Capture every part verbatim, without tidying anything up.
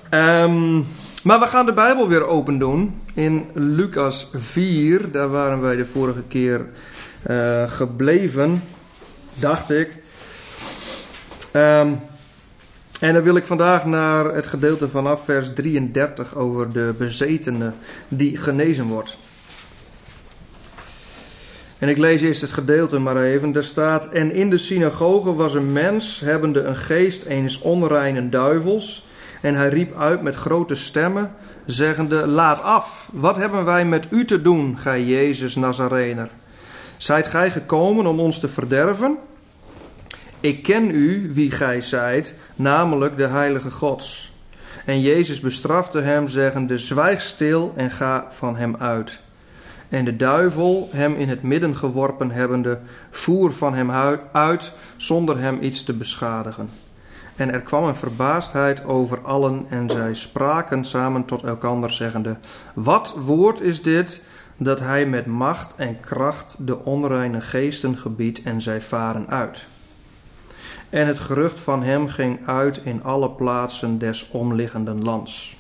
Um, maar we gaan de Bijbel weer open doen in Lucas vier. Daar waren wij de vorige keer uh, gebleven, dacht ik. Um, en dan wil ik vandaag naar het gedeelte vanaf vers drieëndertig over de bezetene die genezen wordt. En ik lees eerst het gedeelte maar even. Daar staat: En in de synagoge was een mens, hebbende een geest eens onreine duivels. En hij riep uit met grote stemmen, zeggende: Laat af, wat hebben wij met u te doen, gij Jezus Nazarener? Zijt gij gekomen om ons te verderven? Ik ken u, wie gij zijt, namelijk de heilige Gods. En Jezus bestrafte hem, zeggende: Zwijg stil en ga van hem uit. En de duivel, hem in het midden geworpen hebbende, voer van hem uit, zonder hem iets te beschadigen. En er kwam een verbaasdheid over allen, en zij spraken samen tot elkander, zeggende: Wat woord is dit, dat hij met macht en kracht de onreine geesten gebiedt, en zij varen uit. En het gerucht van hem ging uit in alle plaatsen des omliggenden lands.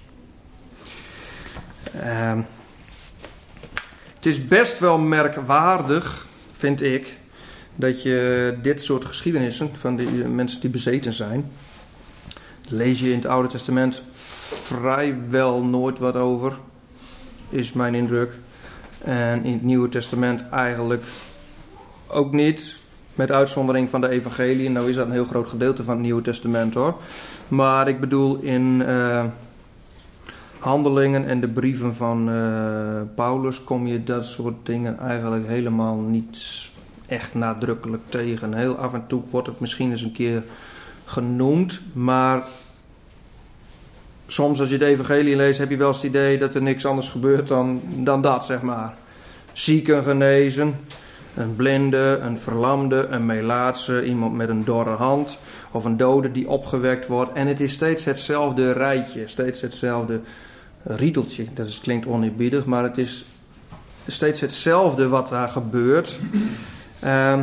Uh, het is best wel merkwaardig, vind ik, dat je dit soort geschiedenissen van die mensen die bezeten zijn, lees je in het Oude Testament vrijwel nooit wat over, is mijn indruk. En in het Nieuwe Testament eigenlijk ook niet, met uitzondering van de evangelie. Nou is dat een heel groot gedeelte van het Nieuwe Testament hoor. Maar ik bedoel in uh, handelingen en de brieven van uh, Paulus kom je dat soort dingen eigenlijk helemaal niet echt nadrukkelijk tegen. Heel af en toe wordt het misschien eens een keer genoemd, maar soms als je de evangelie leest heb je wel eens het idee dat er niks anders gebeurt dan, dan dat, zeg maar. Zieken genezen, een blinde, een verlamde, een melaatse, iemand met een dorre hand of een dode die opgewekt wordt. En het is steeds hetzelfde rijtje, steeds hetzelfde riedeltje. Dat is, klinkt oneerbiedig, maar het is steeds hetzelfde wat daar gebeurt. Um,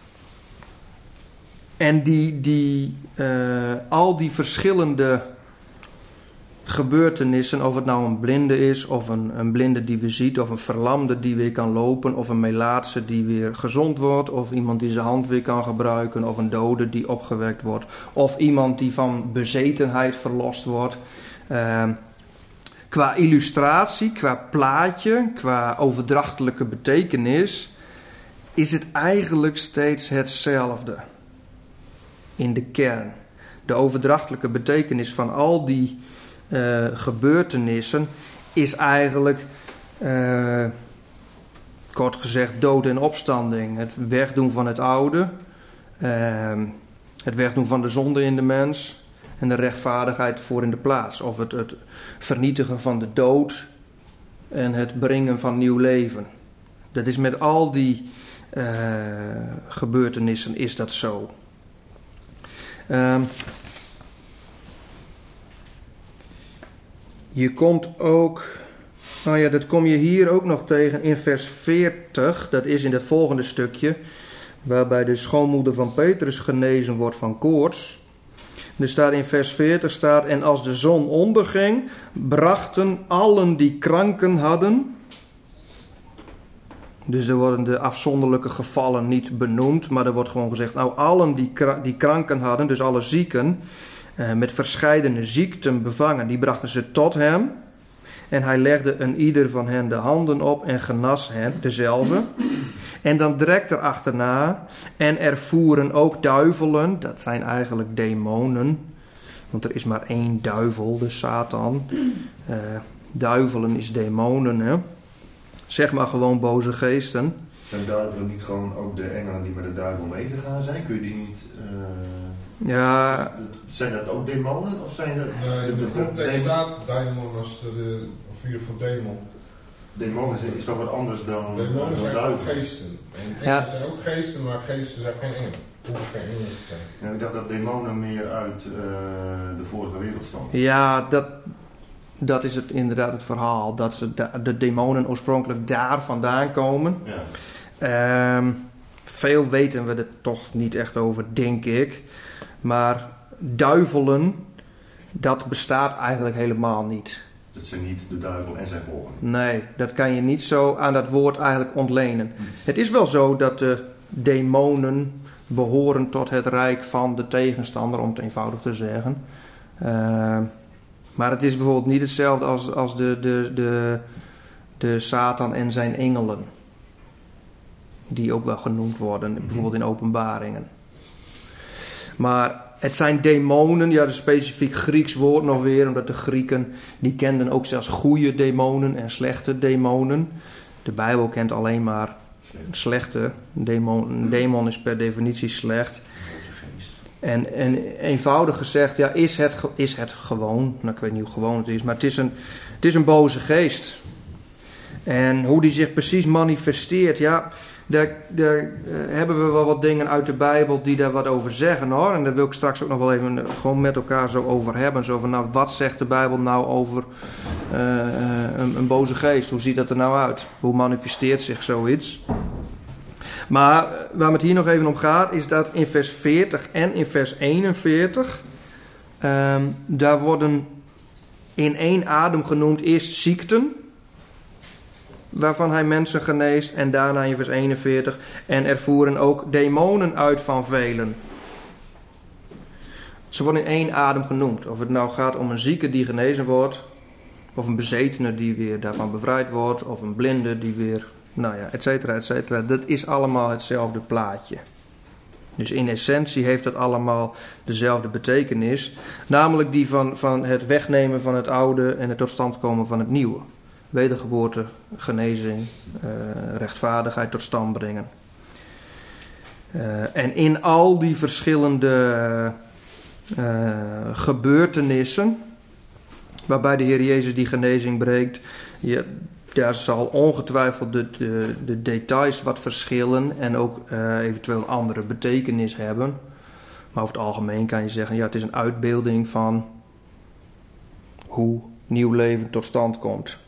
en die, die, uh, al die verschillende gebeurtenissen, of het nou een blinde is, of een, een blinde die weer ziet, of een verlamde die weer kan lopen, of een melaatse die weer gezond wordt, of iemand die zijn hand weer kan gebruiken, of een dode die opgewekt wordt, of iemand die van bezetenheid verlost wordt. Uh, qua illustratie, qua plaatje, qua overdrachtelijke betekenis, is het eigenlijk steeds hetzelfde in de kern. De overdrachtelijke betekenis van al die uh, gebeurtenissen is eigenlijk, uh, kort gezegd, dood en opstanding. Het wegdoen van het oude, uh, het wegdoen van de zonde in de mens en de rechtvaardigheid voor in de plaats. Of het, het vernietigen van de dood en het brengen van nieuw leven. Dat is met al die uh, gebeurtenissen is dat zo. Um, je komt ook, nou ja, dat kom je hier ook nog tegen in vers veertig. Dat is in het volgende stukje, waarbij de schoonmoeder van Petrus genezen wordt van koorts. Er staat in vers veertig, staat: En als de zon onderging, brachten allen die kranken hadden. Dus er worden de afzonderlijke gevallen niet benoemd, maar er wordt gewoon gezegd, nou allen die, kra- die kranken hadden, dus alle zieken, eh, met verscheidene ziekten bevangen, die brachten ze tot hem. En hij legde een ieder van hen de handen op en genas hen, dezelfde. En dan direct erachterna, en er voeren ook duivelen, dat zijn eigenlijk demonen, want er is maar één duivel, de Satan. Uh, duivelen is demonen, hè. Zeg maar gewoon boze geesten. Zijn duivelen niet gewoon ook de engelen die met de duivel meegegaan zijn? Kun je die niet... Uh, ja. Zijn dat ook demonen? Of zijn dat... Nee, in de grondtekst staat daimon als de, of in ieder geval demon. Demonen is toch wat anders dan demonen dan zijn duivelen? ook geesten. En ja. engelen zijn ook geesten, maar geesten zijn geen engelen. Hoeven geen engelen te zijn. Ja, ik dacht dat demonen meer uit uh, de vorige wereld stammen. Ja, dat... Dat is het, inderdaad het verhaal. Dat ze de, de demonen oorspronkelijk daar vandaan komen. Ja. Um, veel weten we er toch niet echt over, denk ik. Maar duivelen dat bestaat eigenlijk helemaal niet. Dat zijn niet de duivel en zijn volgelingen. Nee, dat kan je niet zo aan dat woord eigenlijk ontlenen. Hm. Het is wel zo dat de demonen behoren tot het rijk van de tegenstander, om het eenvoudig te zeggen. Uh, maar het is bijvoorbeeld niet hetzelfde als, als de, de, de, de Satan en zijn engelen. Die ook wel genoemd worden, bijvoorbeeld in Openbaringen. Maar het zijn demonen, ja, dat is een specifiek Grieks woord nog weer, omdat de Grieken, die kenden ook zelfs goede demonen en slechte demonen. De Bijbel kent alleen maar slechte. Demon, een demon is per definitie slecht. En, en eenvoudig gezegd, ja, is het, is het gewoon, nou, ik weet niet hoe gewoon het is, maar het is een, het is een boze geest. En hoe die zich precies manifesteert, ja, daar, daar uh, hebben we wel wat dingen uit de Bijbel die daar wat over zeggen, hoor. En daar wil ik straks ook nog wel even uh, gewoon met elkaar zo over hebben. Zo van, nou, wat zegt de Bijbel nou over uh, een, een boze geest? Hoe ziet dat er nou uit? Hoe manifesteert zich zoiets? Maar waar het hier nog even om gaat, is dat in vers veertig en in vers eenenveertig, um, daar worden in één adem genoemd eerst ziekten, waarvan hij mensen geneest, en daarna in vers eenenveertig, en er voeren ook demonen uit van velen. Ze worden in één adem genoemd. Of het nou gaat om een zieke die genezen wordt, of een bezetene die weer daarvan bevrijd wordt, of een blinde die weer, nou ja, et cetera, et cetera. Dat is allemaal hetzelfde plaatje. Dus in essentie heeft dat allemaal dezelfde betekenis. Namelijk die van, van het wegnemen van het oude en het tot stand komen van het nieuwe. Wedergeboorte, genezing, uh, rechtvaardigheid tot stand brengen. Uh, en in al die verschillende uh, gebeurtenissen, waarbij de Heer Jezus die genezing brengt, ja, daar zal ongetwijfeld de, de, de details wat verschillen en ook uh, eventueel een andere betekenis hebben. Maar over het algemeen kan je zeggen, ja, het is een uitbeelding van hoe nieuw leven tot stand komt.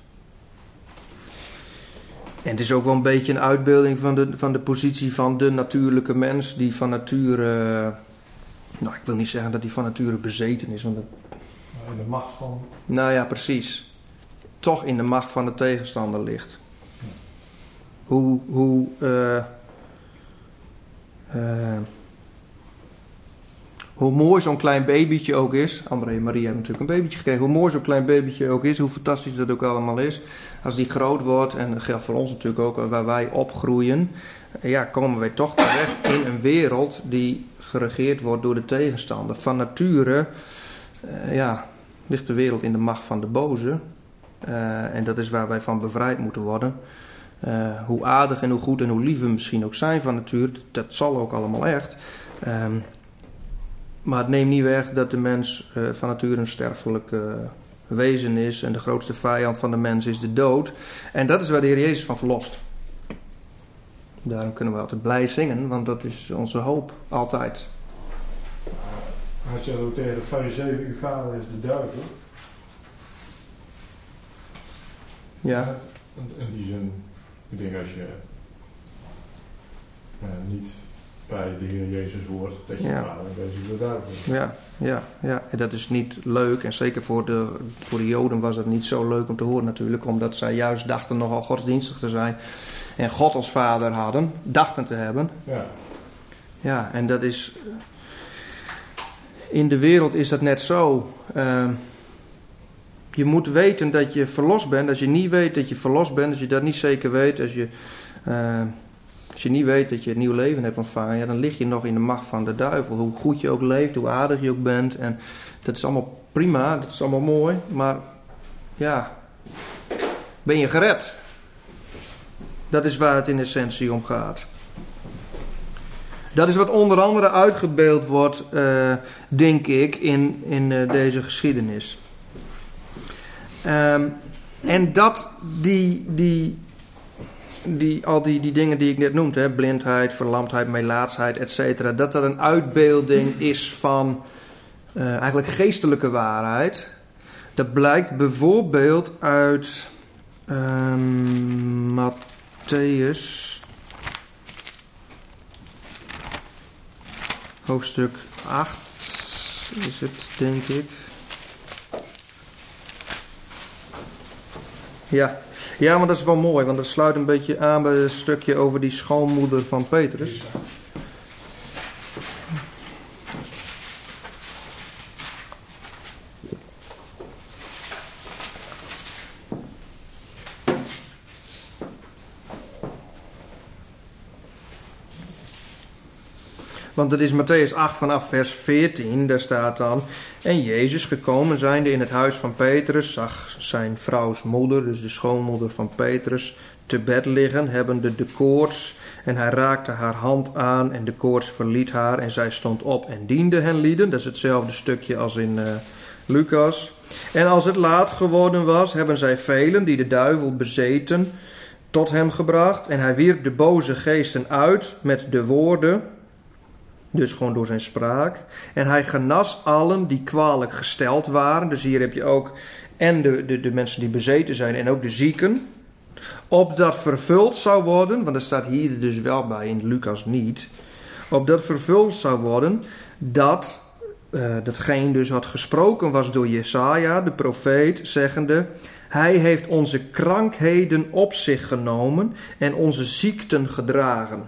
En het is ook wel een beetje een uitbeelding van de, van de positie van de natuurlijke mens, die van nature, uh, nou, ik wil niet zeggen dat hij van nature bezeten is, want dat, in de macht van... Nou ja, precies. Toch in de macht van de tegenstander ligt. Hoe, hoe, uh, uh, hoe mooi zo'n klein babytje ook is. André en Marie hebben natuurlijk een babytje gekregen. Hoe mooi zo'n klein babytje ook is. Hoe fantastisch dat ook allemaal is. Als die groot wordt, en dat geldt voor ons natuurlijk ook, waar wij opgroeien. Ja, komen wij toch terecht in een wereld die geregeerd wordt door de tegenstander. Van nature, uh, ja, ligt de wereld in de macht van de boze. Uh, en dat is waar wij van bevrijd moeten worden. Uh, hoe aardig en hoe goed en hoe lief we misschien ook zijn van nature, dat zal ook allemaal echt. Um, maar het neemt niet weg dat de mens uh, van nature een sterfelijk uh, wezen is. En de grootste vijand van de mens is de dood. En dat is waar de Heer Jezus van verlost. Daarom kunnen we altijd blij zingen, want dat is onze hoop, altijd. Hij zei ook tegen de Farizeeën, uw vader is de duivel. Ja. In die zin, ik denk als je uh, niet bij de Heer Jezus hoort, dat je ja. vader bezig de duivel is. Ja, ja, ja. En dat is niet leuk. En zeker voor de, voor de Joden was het niet zo leuk om te horen natuurlijk, omdat zij juist dachten nogal godsdienstig te zijn. En God als vader hadden, dachten te hebben. Ja. Ja, en dat is... In de wereld is dat net zo. Uh, je moet weten dat je verlost bent. Als je niet weet dat je verlost bent, als je dat niet zeker weet, als je, uh, als je niet weet dat je het nieuw leven hebt ontvangen, ja, dan lig je nog in de macht van de duivel. Hoe goed je ook leeft, hoe aardig je ook bent. En dat is allemaal prima, dat is allemaal mooi. Maar ja, ben je gered? Dat is waar het in essentie om gaat. Dat is wat onder andere uitgebeeld wordt, uh, denk ik, in, in uh, deze geschiedenis. Um, en dat die, die, die, al die, die dingen die ik net noemde, hè, blindheid, verlamdheid, melaatsheid, et cetera, dat dat een uitbeelding is van uh, eigenlijk geestelijke waarheid. Dat blijkt bijvoorbeeld uit um, Mattheüs hoofdstuk acht is het, denk ik. Ja. ja, maar dat is wel mooi, want dat sluit een beetje aan bij het stukje over die schoonmoeder van Petrus. Want het is Mattheüs acht vanaf vers veertien, daar staat dan: En Jezus gekomen zijnde in het huis van Petrus, zag zijn vrouws moeder, dus de schoonmoeder van Petrus, te bed liggen, hebbende de koorts. En hij raakte haar hand aan en de koorts verliet haar en zij stond op en diende hen lieden. Dat is hetzelfde stukje als in uh, Lucas. En als het laat geworden was, hebben zij velen die de duivel bezeten tot hem gebracht. En hij wierp de boze geesten uit met de woorden, dus gewoon door zijn spraak. En hij genas allen die kwalijk gesteld waren. Dus hier heb je ook en de, de, de mensen die bezeten zijn en ook de zieken. Opdat vervuld zou worden, want er staat hier dus wel bij, in Lucas niet. Opdat vervuld zou worden dat, uh, datgene dus wat gesproken was door Jesaja, de profeet, zeggende: Hij heeft onze krankheden op zich genomen en onze ziekten gedragen.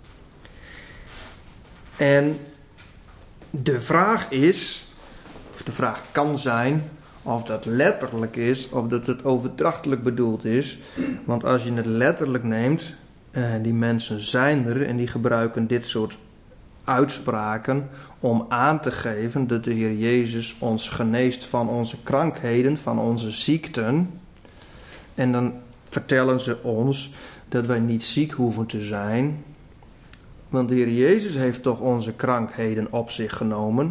En de vraag is, of de vraag kan zijn, of dat letterlijk is, of dat het overdrachtelijk bedoeld is. Want als je het letterlijk neemt, eh, die mensen zijn er en die gebruiken dit soort uitspraken om aan te geven dat de Heer Jezus ons geneest van onze krankheden, van onze ziekten. En dan vertellen ze ons dat wij niet ziek hoeven te zijn. Want de Heer Jezus heeft toch onze krankheden op zich genomen.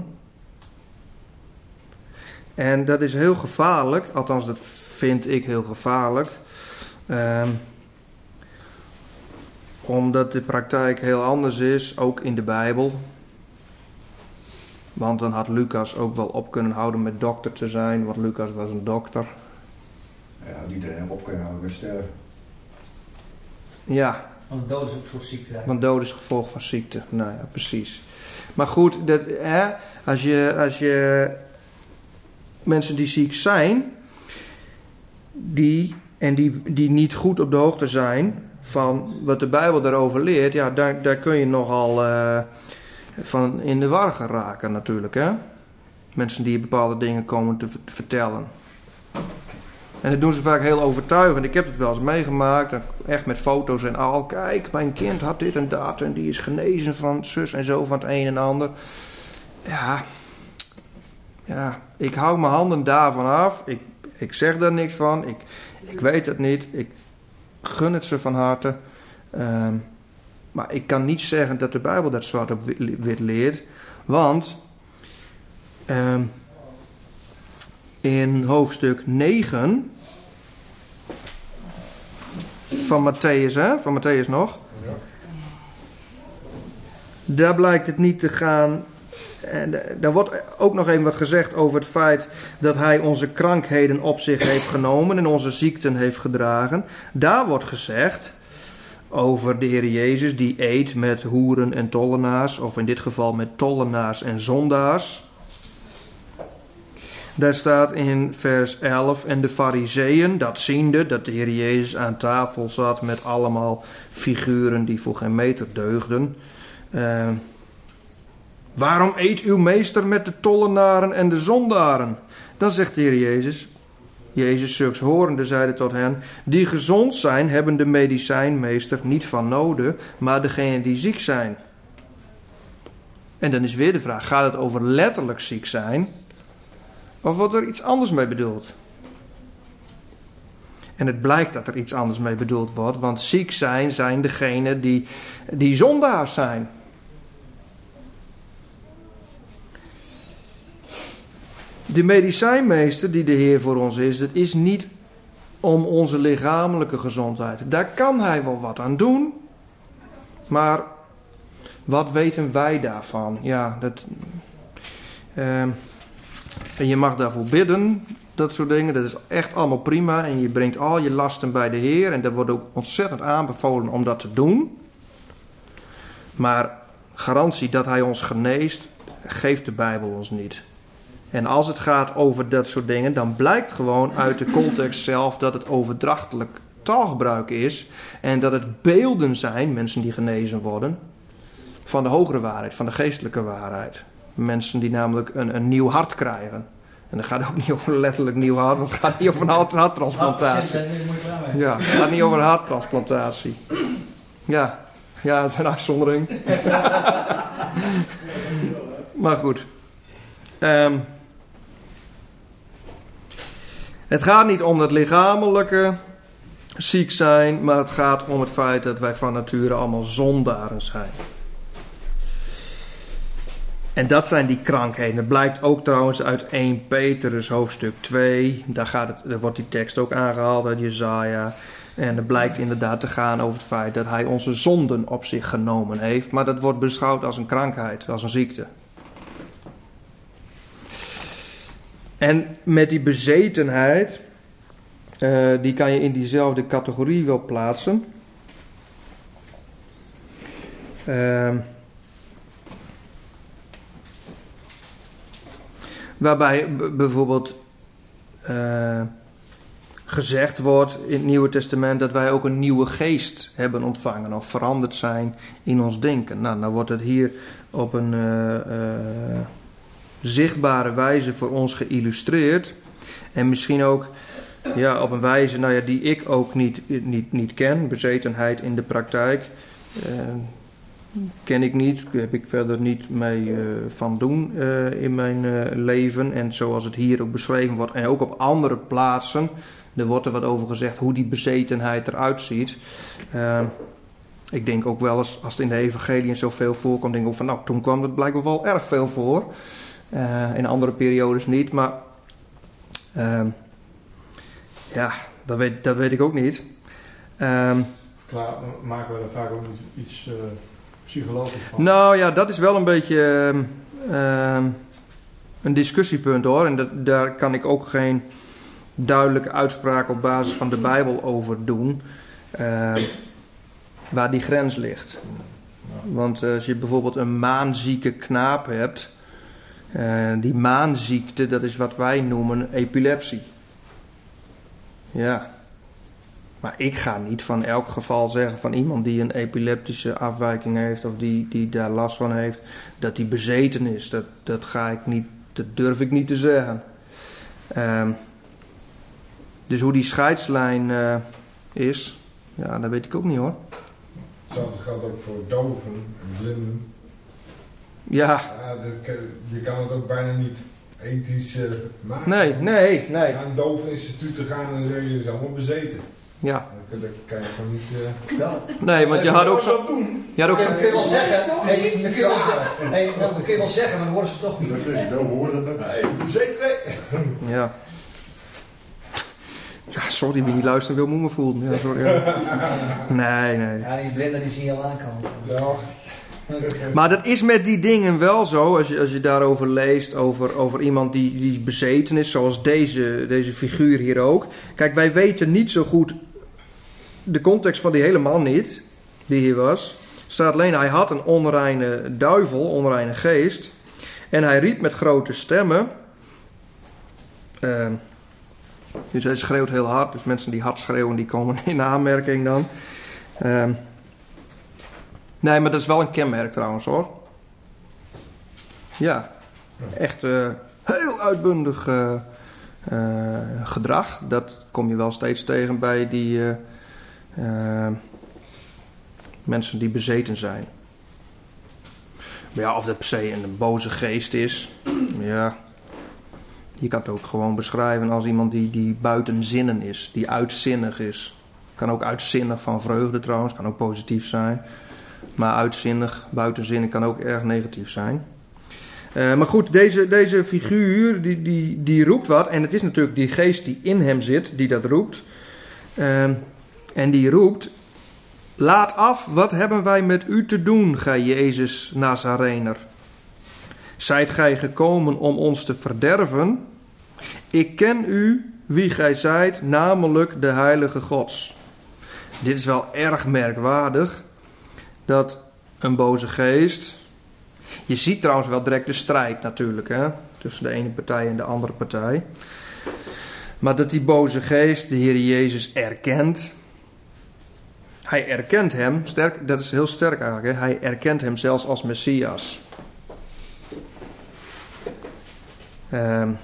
En dat is heel gevaarlijk, althans dat vind ik heel gevaarlijk. Um, omdat de praktijk heel anders is, ook in de Bijbel. Want dan had Lucas ook wel op kunnen houden met dokter te zijn, want Lucas was een dokter. Ja, iedereen hem op kunnen houden met sterven. Ja. Want dood is ook een soort ziekte. Want dood is gevolg van ziekte. Nou ja, precies. Maar goed, dat, hè, als je, als je mensen die ziek zijn, die, en die, die niet goed op de hoogte zijn van wat de Bijbel daarover leert, ja, daar, daar kun je nogal uh, van in de war geraken natuurlijk. Hè? Mensen die bepaalde dingen komen te v- vertellen. En dat doen ze vaak heel overtuigend. Ik heb het wel eens meegemaakt. Echt met foto's en al. Kijk, mijn kind had dit en dat. En die is genezen van zus en zo van het een en ander. Ja. Ja. Ik hou mijn handen daarvan af. Ik, ik zeg daar niks van. Ik, ik weet het niet. Ik gun het ze van harte. Um, maar ik kan niet zeggen dat de Bijbel dat zwart op wit leert. Want Um, in hoofdstuk negen van Mattheüs, hè? Van Mattheüs nog. Ja. Daar blijkt het niet te gaan. En daar wordt ook nog even wat gezegd over het feit dat hij onze krankheden op zich heeft genomen en onze ziekten heeft gedragen. Daar wordt gezegd over de Heer Jezus die eet met hoeren en tollenaars, of in dit geval met tollenaars en zondaars. Daar staat in vers elf: En de Farizeeën, dat ziende dat de Heer Jezus aan tafel zat met allemaal figuren die voor geen meter deugden. Uh, waarom eet uw meester met de tollenaren en de zondaren? Dan zegt de Heer Jezus, Jezus zulks horende zeide tot hen: Die gezond zijn, hebben de medicijnmeester niet van noden, maar degenen die ziek zijn. En dan is weer de vraag, gaat het over letterlijk ziek zijn? Of wordt er iets anders mee bedoeld? En het blijkt dat er iets anders mee bedoeld wordt. Want ziek zijn, zijn degenen die, die zondaars zijn. De medicijnmeester die de Heer voor ons is, dat is niet om onze lichamelijke gezondheid. Daar kan hij wel wat aan doen. Maar wat weten wij daarvan? Ja, dat... Uh, En je mag daarvoor bidden, dat soort dingen. Dat is echt allemaal prima. En je brengt al je lasten bij de Heer. En dat wordt ook ontzettend aanbevolen om dat te doen. Maar garantie dat Hij ons geneest, geeft de Bijbel ons niet. En als het gaat over dat soort dingen, dan blijkt gewoon uit de context zelf dat het overdrachtelijk taalgebruik is. En dat het beelden zijn, mensen die genezen worden, van de hogere waarheid, van de geestelijke waarheid. Mensen die namelijk een, een nieuw hart krijgen. En dat gaat ook niet over letterlijk nieuw hart, want het gaat niet over een hart, harttransplantatie. Ja, het gaat niet over een harttransplantatie. Ja, ja, het is een uitzondering. Maar goed. Um, het gaat niet om het lichamelijke ziek zijn, maar het gaat om het feit dat wij van nature allemaal zondaren zijn. En dat zijn die krankheden. Dat blijkt ook trouwens uit Eerste Petrus hoofdstuk twee. Daar, gaat het, daar wordt die tekst ook aangehaald uit Jesaja. En het blijkt inderdaad te gaan over het feit dat hij onze zonden op zich genomen heeft. Maar dat wordt beschouwd als een krankheid, als een ziekte. En met die bezetenheid, uh, die kan je in diezelfde categorie wel plaatsen. Uh, waarbij b- bijvoorbeeld uh, gezegd wordt in het Nieuwe Testament dat wij ook een nieuwe geest hebben ontvangen of veranderd zijn in ons denken. Nou, dan wordt het hier op een uh, uh, zichtbare wijze voor ons geïllustreerd. En misschien ook ja, op een wijze nou ja, die ik ook niet, niet, niet ken. Bezetenheid in de praktijk uh, ken ik niet. Daar heb ik verder niet mee uh, van doen uh, in mijn uh, leven. En zoals het hier ook beschreven wordt en ook op andere plaatsen. Er wordt er wat over gezegd hoe die bezetenheid eruit ziet. Uh, ik denk ook wel eens, als het in de evangeliën zoveel voorkomt, denk ik ook van nou, toen kwam het blijkbaar wel erg veel voor. Uh, in andere periodes niet, maar uh, ja, dat weet, dat weet ik ook niet. Um, Klaar, maken we er vaak ook niet iets uh, psychologisch van? Nou ja, dat is wel een beetje uh, uh, een discussiepunt hoor. En dat, daar kan ik ook geen duidelijke uitspraak op basis van de Bijbel over doen. Uh, waar die grens ligt. Want uh, als je bijvoorbeeld een maanzieke knaap hebt. Uh, die maanziekte, dat is wat wij noemen epilepsie. Ja. Maar ik ga niet van elk geval zeggen van iemand die een epileptische afwijking heeft of die, die daar last van heeft, dat die bezeten is. Dat, dat ga ik niet, dat durf ik niet te zeggen. Uh, dus hoe die scheidslijn uh, is, ja, dat weet ik ook niet hoor. Hetzelfde geldt ook voor doven en blinden. Ja. ja dat, je kan het ook bijna niet ethisch uh, maken. Nee, nee, nee. Naar een doveninstituut te gaan en zeggen je is allemaal bezeten. Ja. Dat, dat kan je gewoon niet... Uh... Ja. Nee, want je had ook zo... Je had ook zo... Dat kun je wel zeggen. Hey, dat kun je wel zeggen. Hey, nou, dat kun je wel zeggen, maar dan worden ze toch niet. Dat je dan hoort dat ook. Nee, bezeten, nee. Ja. Ja, sorry, wie niet luisteren wil, moet me voelen. Ja, sorry. Nee, nee. Ja, die blinden die zie je al aankomen. Ja. Maar dat is met die dingen wel zo, als je, als je daarover leest, over, over iemand die, die bezeten is, zoals deze, deze figuur hier ook. Kijk, wij weten niet zo goed de context van die hele man niet, die hier was. Er staat alleen, hij had een onreine duivel, onreine geest. En hij riep met grote stemmen. Uh, dus hij schreeuwt heel hard, dus mensen die hard schreeuwen, die komen in aanmerking dan. Uh, Nee, maar dat is wel een kenmerk trouwens hoor. Ja, echt uh, heel uitbundig uh, uh, gedrag. Dat kom je wel steeds tegen bij die uh, uh, mensen die bezeten zijn. Maar ja, of dat per se een boze geest is. Ja, je kan het ook gewoon beschrijven als iemand die, die buiten zinnen is. Die uitzinnig is. Kan ook uitzinnig van vreugde trouwens. Kan ook positief zijn. Maar uitzinnig, buitenzinnig kan ook erg negatief zijn. Uh, maar goed, deze, deze figuur die, die, die roept wat. En het is natuurlijk die geest die in hem zit, die dat roept. Uh, en die roept: laat af, wat hebben wij met u te doen, gij Jezus Nazarener? Zijt gij gekomen om ons te verderven? Ik ken u, wie gij zijt, namelijk de heilige Gods. Dit is wel erg merkwaardig. Dat een boze geest... Je ziet trouwens wel direct de strijd natuurlijk. Hè? tussen de ene partij en de andere partij. Maar dat die boze geest de Heer Jezus erkent. Hij erkent hem, sterk, dat is heel sterk eigenlijk, hè? Hij erkent hem zelfs als Messias. Um,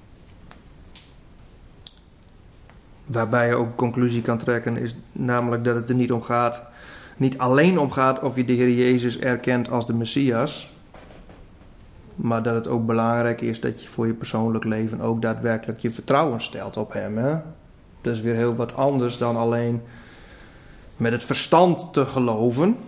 waarbij je ook een conclusie kan trekken, is namelijk dat het er niet om gaat, niet alleen om gaat of je de Heer Jezus erkent als de Messias, maar dat het ook belangrijk is dat je voor je persoonlijk leven ook daadwerkelijk je vertrouwen stelt op hem. Hè? Dat is weer heel wat anders dan alleen met het verstand te geloven.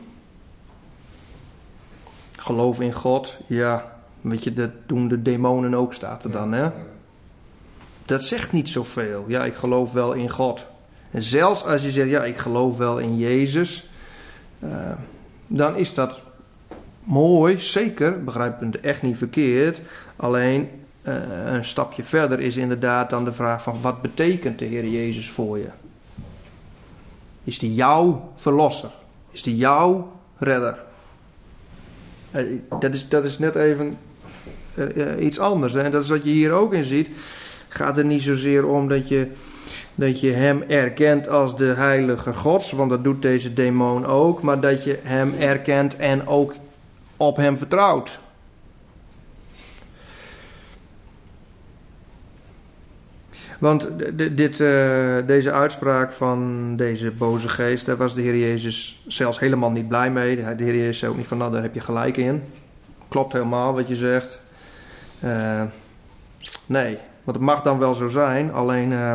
Geloof in God, ja, weet je, dat doen de demonen ook, staat er dan, hè? Dat zegt niet zoveel. Ja, ik geloof wel in God. En zelfs als je zegt, ja, ik geloof wel in Jezus, uh, dan is dat mooi, zeker, begrijp me echt niet verkeerd. Alleen uh, een stapje verder is inderdaad dan de vraag van, wat betekent de Heer Jezus voor je? Is die jouw verlosser? Is die jouw redder? Uh, dat, is, dat is net even uh, uh, iets anders. Hè? En dat is wat je hier ook in ziet. Gaat er niet zozeer om dat je, dat je hem erkent als de heilige gods, want dat doet deze demon ook, maar dat je hem erkent en ook op hem vertrouwt. Want dit, uh, deze uitspraak van deze boze geest, daar was de Heer Jezus zelfs helemaal niet blij mee. De Heer Jezus zei ook niet van, nou, daar heb je gelijk in. Klopt helemaal wat je zegt. Uh, nee, want het mag dan wel zo zijn, alleen uh,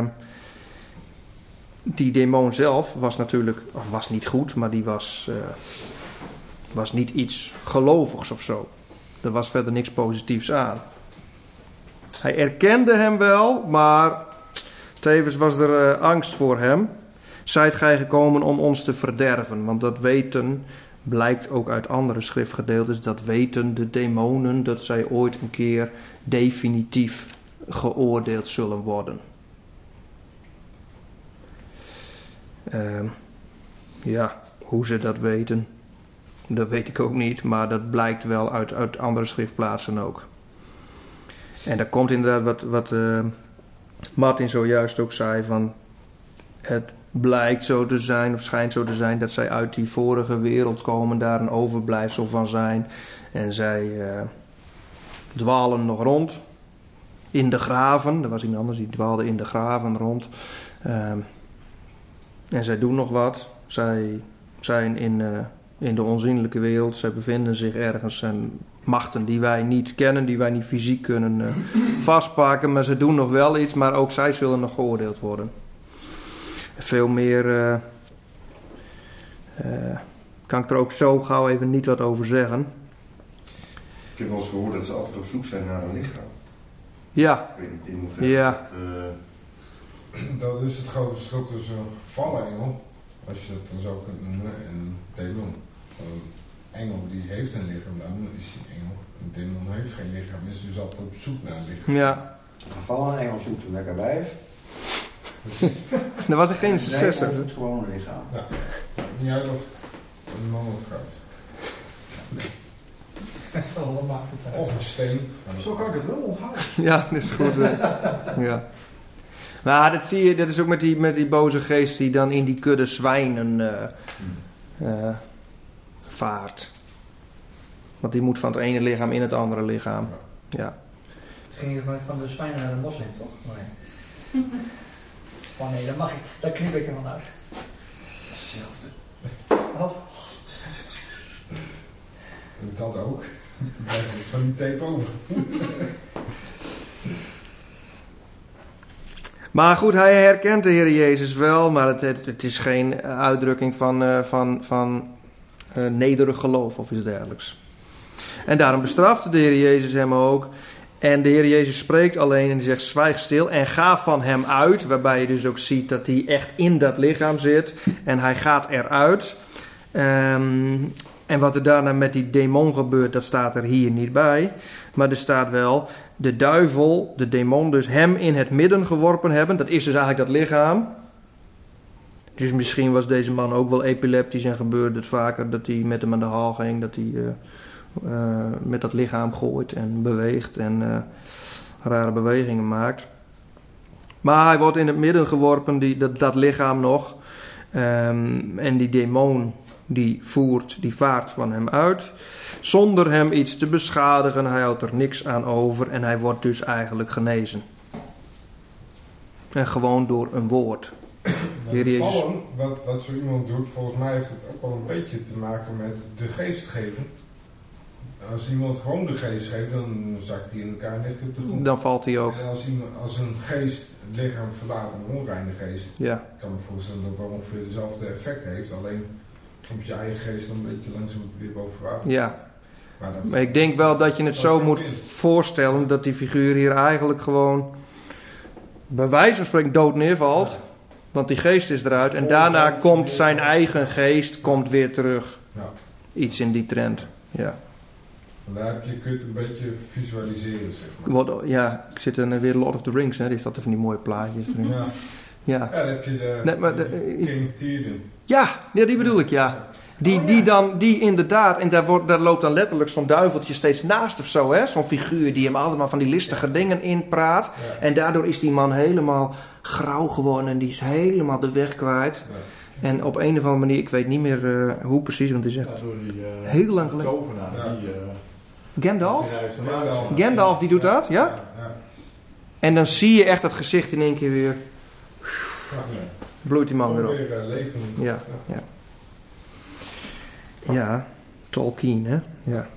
die demon zelf was natuurlijk, of was niet goed, maar die was, uh, was niet iets gelovigs of zo. Er was verder niks positiefs aan. Hij erkende hem wel, maar tevens was er uh, angst voor hem. Zijt gij gekomen om ons te verderven? Want dat weten blijkt ook uit andere schriftgedeeltes. Dat weten de demonen dat zij ooit een keer definitief geoordeeld zullen worden. Uh, ja, hoe ze dat weten, dat weet ik ook niet. Maar dat blijkt wel uit, uit andere schriftplaatsen ook. En daar komt inderdaad wat, wat uh, Martin zojuist ook zei, van het blijkt zo te zijn, of schijnt zo te zijn, dat zij uit die vorige wereld komen, daar een overblijfsel van zijn. En zij uh, dwalen nog rond in de graven. Er was iemand anders die dwaalde in de graven rond. Uh, en zij doen nog wat. Zij zijn in, uh, in de onzienlijke wereld. Zij bevinden zich ergens en machten die wij niet kennen, die wij niet fysiek kunnen uh, vastpakken, maar ze doen nog wel iets, maar ook zij zullen nog geoordeeld worden. Veel meer uh, uh, kan ik er ook zo gauw even niet wat over zeggen. Ik heb wel eens gehoord dat ze altijd op zoek zijn naar een lichaam. Ja. Ik weet niet in hoeverre ja. dat... Uh... Dat is het grote verschil tussen een gevallen engel, als je het dan zo kunt noemen, en een demon. Een engel die heeft een lichaam, dan is hij een engel. Een demon heeft geen lichaam, is dus altijd op zoek naar een lichaam. Ja. Een gevallen engel zoekt een lekker wijf. Er was er geen succes. Hij zoekt gewoon een lichaam. Ja. Niet uit of het een man of vrouw is. Nee. Dat is wel allemaal het Of een steen. Zo kan ik het wel onthouden. Ja, dat is goed. Uh, ja. Maar dat zie je, dat is ook met die, met die boze geest die dan in die kudde zwijnen uh, uh, vaart. Want die moet van het ene lichaam in het andere lichaam. Ja. Het ging hier van, van de zwijnen naar de moslim, toch? Nee. Oh nee, dat mag ik. Daar knip ik er van uit. Hetzelfde. Oh. En dat ook. Er blijft iets van die tape over. Maar goed, hij herkent de Heer Jezus wel, maar het, het, het is geen uitdrukking van, uh, van, van uh, nederig geloof of iets dergelijks. En daarom bestrafte de Heer Jezus hem ook. En de Heer Jezus spreekt alleen en die zegt, zwijg stil en ga van hem uit. Waarbij je dus ook ziet dat hij echt in dat lichaam zit. En hij gaat eruit. Um, en wat er daarna met die demon gebeurt, dat staat er hier niet bij. Maar er staat wel, de duivel, de demon dus, hem in het midden geworpen hebben. Dat is dus eigenlijk dat lichaam. Dus misschien was deze man ook wel epileptisch en gebeurde het vaker dat hij met hem aan de haal ging. Dat hij uh, uh, met dat lichaam gooit en beweegt. En, uh, rare bewegingen maakt. Maar hij wordt in het midden geworpen, die, dat, dat lichaam nog. Um, en die demon die voert, die vaart van hem uit. Zonder hem iets te beschadigen. Hij houdt er niks aan over. En hij wordt dus eigenlijk genezen. En gewoon door een woord. Heer Jezus. Vallen, wat, wat zo iemand doet, volgens mij heeft het ook wel een beetje te maken met de geest geven. Als iemand gewoon de geest geeft, dan zakt hij in elkaar en ligt hij op de grond. Dan valt hij ook. En als, iemand, als een geest het lichaam verlaat, een onreine geest, ja. ik kan me voorstellen dat dat ongeveer dezelfde effect heeft. Alleen komt je eigen geest dan een beetje langzaam weer boven water. Ja. Maar, maar ik denk wel dat je het zo moet in. voorstellen dat die figuur hier eigenlijk gewoon bij wijze van spreken dood neervalt. Ja. Want die geest is eruit. En daarna komt zijn eigen geest komt weer terug. Ja. Iets in die trend. Ja. En daar heb je, kun je het een beetje visualiseren, zeg maar. Wat, ja, ik zit in weer Lord of the Rings, hè. Die heeft dat van die mooie plaatjes erin. Ja. Ja. Ja, dan heb je de, nee, maar de, de King Theoden. Ja, ja, die bedoel ik, ja. Die, die dan, die inderdaad, en daar, wordt, daar loopt dan letterlijk zo'n duiveltje steeds naast of zo, hè. Zo'n figuur die hem allemaal van die listige dingen inpraat. Ja. En daardoor is die man helemaal grauw geworden en die is helemaal de weg kwijt. Ja. En op een of andere manier, ik weet niet meer uh, hoe precies, want die zegt ja, die, uh, heel lang geleden. Tovenaar, ja. die, uh, Gandalf? Gandalf? Gandalf, die doet dat, ja? Ja, ja? En dan zie je echt dat gezicht in één keer weer. Ja. Bloeit die man weer op. Weer, uh, leven. Ja, ja. Ja, Tolkien, hè? Ja.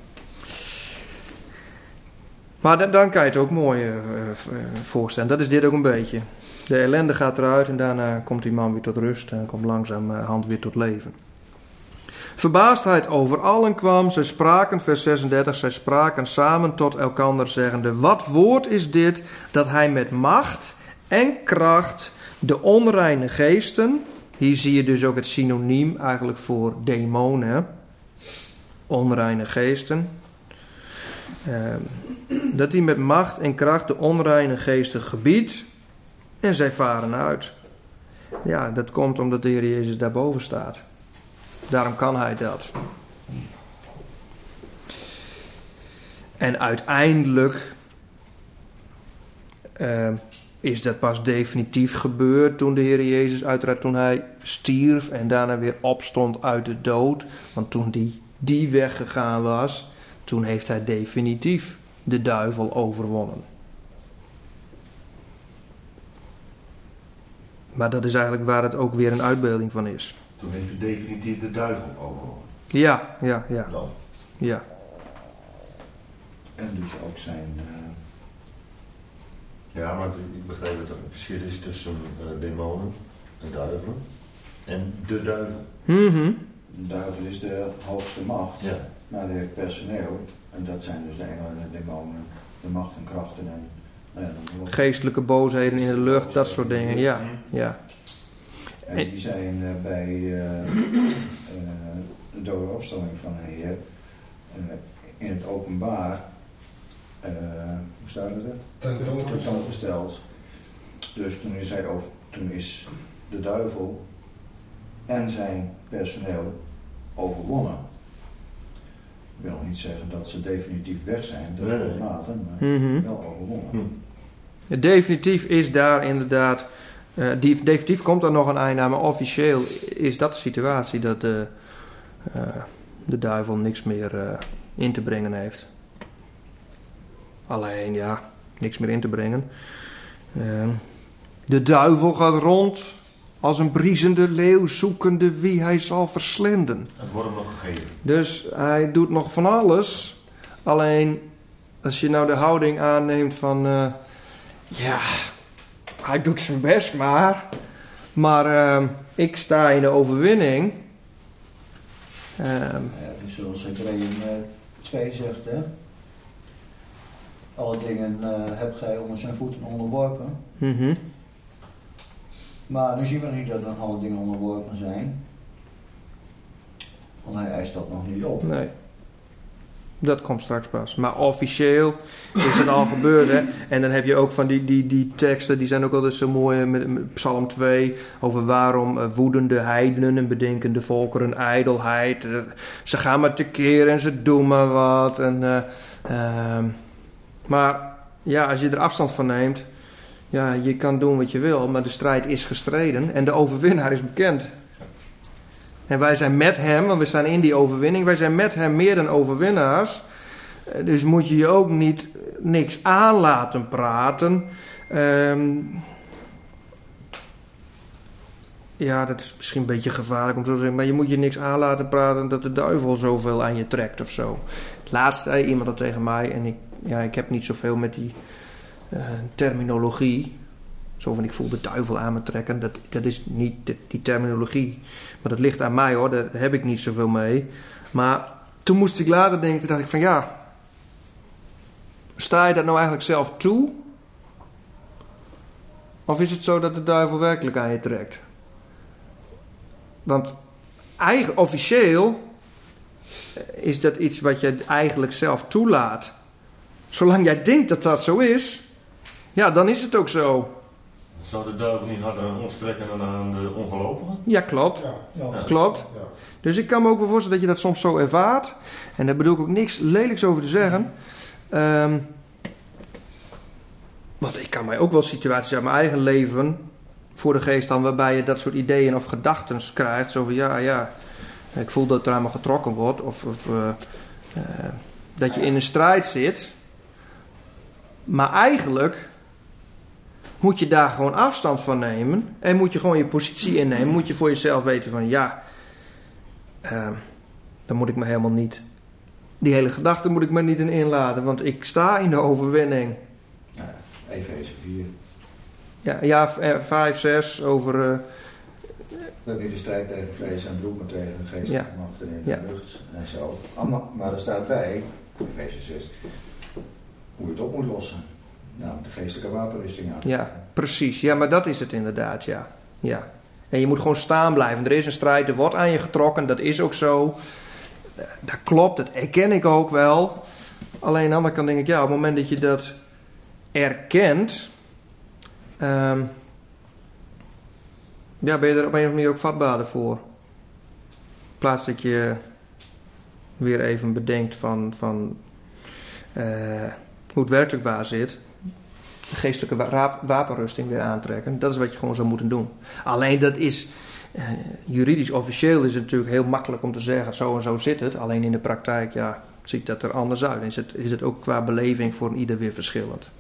Maar dan, dan kan je het ook mooi uh, uh, voorstellen. Dat is dit ook een beetje. De ellende gaat eruit en daarna komt die man weer tot rust en komt langzaam uh, hand weer tot leven. Verbaasdheid over allen kwam. Zij spraken, vers zesendertig, zij spraken samen tot elkander zeggende: wat woord is dit dat hij met macht en kracht de onreine geesten, hier zie je dus ook het synoniem eigenlijk voor demonen, onreine geesten, uh, dat hij met macht en kracht de onreine geesten gebiedt en zij varen uit. Ja, dat komt omdat de Heer Jezus daarboven staat. Daarom kan hij dat. En uiteindelijk uh, is dat pas definitief gebeurd toen de Heer Jezus, uiteraard toen hij stierf en daarna weer opstond uit de dood. Want toen die, die weggegaan was, toen heeft hij definitief de duivel overwonnen. Maar dat is eigenlijk waar het ook weer een uitbeelding van is. Toen heeft hij definitief de duivel overwonnen. Ja, ja, ja. Dan. Ja. En dus ook zijn... Uh... Ja, maar ik begreep dat er een verschil is tussen uh, demonen en duivelen en de duivel. Mm-hmm. De duivel is de hoogste macht, ja. Maar die heeft personeel. En dat zijn dus de engelen, de demonen, de macht en krachten en... Nou ja, dan geestelijke boosheden in de lucht, dat soort dingen, ja. ja. En die zijn uh, bij uh, uh, de dode opstanding van de Heer uh, in het openbaar, uh, hoe staat het er? Tentoongesteld. Dus toen is, hij over, toen is de duivel en zijn personeel overwonnen. Ik wil nog niet zeggen dat ze definitief weg zijn, dat nee, komt nee. later, maar Mm-hmm. wel overwonnen. Hm. Definitief is daar inderdaad, uh, die, definitief komt er nog een einde aan, maar officieel is dat de situatie dat de, uh, de duivel niks meer uh, in te brengen heeft. Alleen ja, niks meer in te brengen. Uh, de duivel gaat rond als een briesende leeuw zoekende wie hij zal verslinden. Het wordt hem nog gegeven. Dus hij doet nog van alles. Alleen als je nou de houding aanneemt van uh, ja, hij doet zijn best maar. Maar uh, ik sta in de overwinning. Uh, ja, dus zoals Hebreeën twee zegt, hè. Alle dingen uh, hebt gij onder zijn voeten onderworpen. mm-hmm. Maar nu zien we niet dat dan alle dingen onderworpen zijn. Want hij eist dat nog niet op. Nee. Dat komt straks pas. Maar officieel is het al gebeurd. Hè? En dan heb je ook van die, die, die teksten, die zijn ook altijd zo mooi. Met, met Psalm twee, over waarom uh, woedende heidenen en bedenkende volkeren ijdelheid. Uh, ze gaan maar tekeer en ze doen maar wat. En, uh, uh, maar ja, als je er afstand van neemt, ja, je kan doen wat je wil, maar de strijd is gestreden en de overwinnaar is bekend. En wij zijn met hem, want we staan in die overwinning, wij zijn met hem meer dan overwinnaars. Dus moet je je ook niet niks aan laten praten. Um, ja, dat is misschien een beetje gevaarlijk om zo te zeggen, maar je moet je niks aan laten praten dat de duivel zoveel aan je trekt of zo. Laatst zei iemand dat tegen mij en ik, ja, ik heb niet zoveel met die uh, terminologie. Zo van ik voel de duivel aan me trekken, dat, dat is niet de, die terminologie. Maar dat ligt aan mij hoor, daar heb ik niet zoveel mee. Maar toen moest ik later denken, dacht ik van ja, sta je dat nou eigenlijk zelf toe? Of is het zo dat de duivel werkelijk aan je trekt? Want eigen, officieel is dat iets wat je eigenlijk zelf toelaat. Zolang jij denkt dat dat zo is, ja, dan is het ook zo. Zou de duivel niet harder ons trekken dan aan de ongelovigen? Ja, klopt. Ja. Ja. Klopt. Ja. Dus ik kan me ook wel voorstellen dat je dat soms zo ervaart. En daar bedoel ik ook niks lelijks over te zeggen. Um, want ik kan mij ook wel situaties uit mijn eigen leven voor de geest dan waarbij je dat soort ideeën of gedachten krijgt. Zo van ja, ja, ik voel dat er aan me getrokken wordt. Of, of uh, uh, dat je in een strijd zit. Maar eigenlijk moet je daar gewoon afstand van nemen. En moet je gewoon je positie innemen. Moet je voor jezelf weten van ja, uh, dan moet ik me helemaal niet, die hele gedachte moet ik me niet in inladen. Want ik sta in de overwinning. Ja, Efeze vier. Ja, ja, vijf, zes over. Uh, We hebben niet de strijd tegen vlees en bloed, maar tegen de geestelijke Ja. machten in de Ja. lucht en zo. Allemaal, maar er staat bij, Efeze zes, hoe je het op moet lossen. Namelijk de geestelijke wapenrusting aan. ja, precies. Ja, maar dat is het inderdaad, ja. ja. En je moet gewoon staan blijven. Er is een strijd, er wordt aan je getrokken, dat is ook zo. Dat klopt, dat erken ik ook wel. Alleen aan de andere kant denk ik, ja, op het moment dat je dat erkent, um, ja, ben je er op een of andere manier ook vatbaarder voor. In plaats dat je weer even bedenkt van, van uh, hoe het werkelijk waar zit. De geestelijke wa- wapenrusting weer aantrekken. Dat is wat je gewoon zou moeten doen. Alleen dat is, uh, juridisch officieel is het natuurlijk heel makkelijk om te zeggen, zo en zo zit het. Alleen in de praktijk, ja, ziet dat er anders uit. Is het, is het ook qua beleving voor ieder weer verschillend.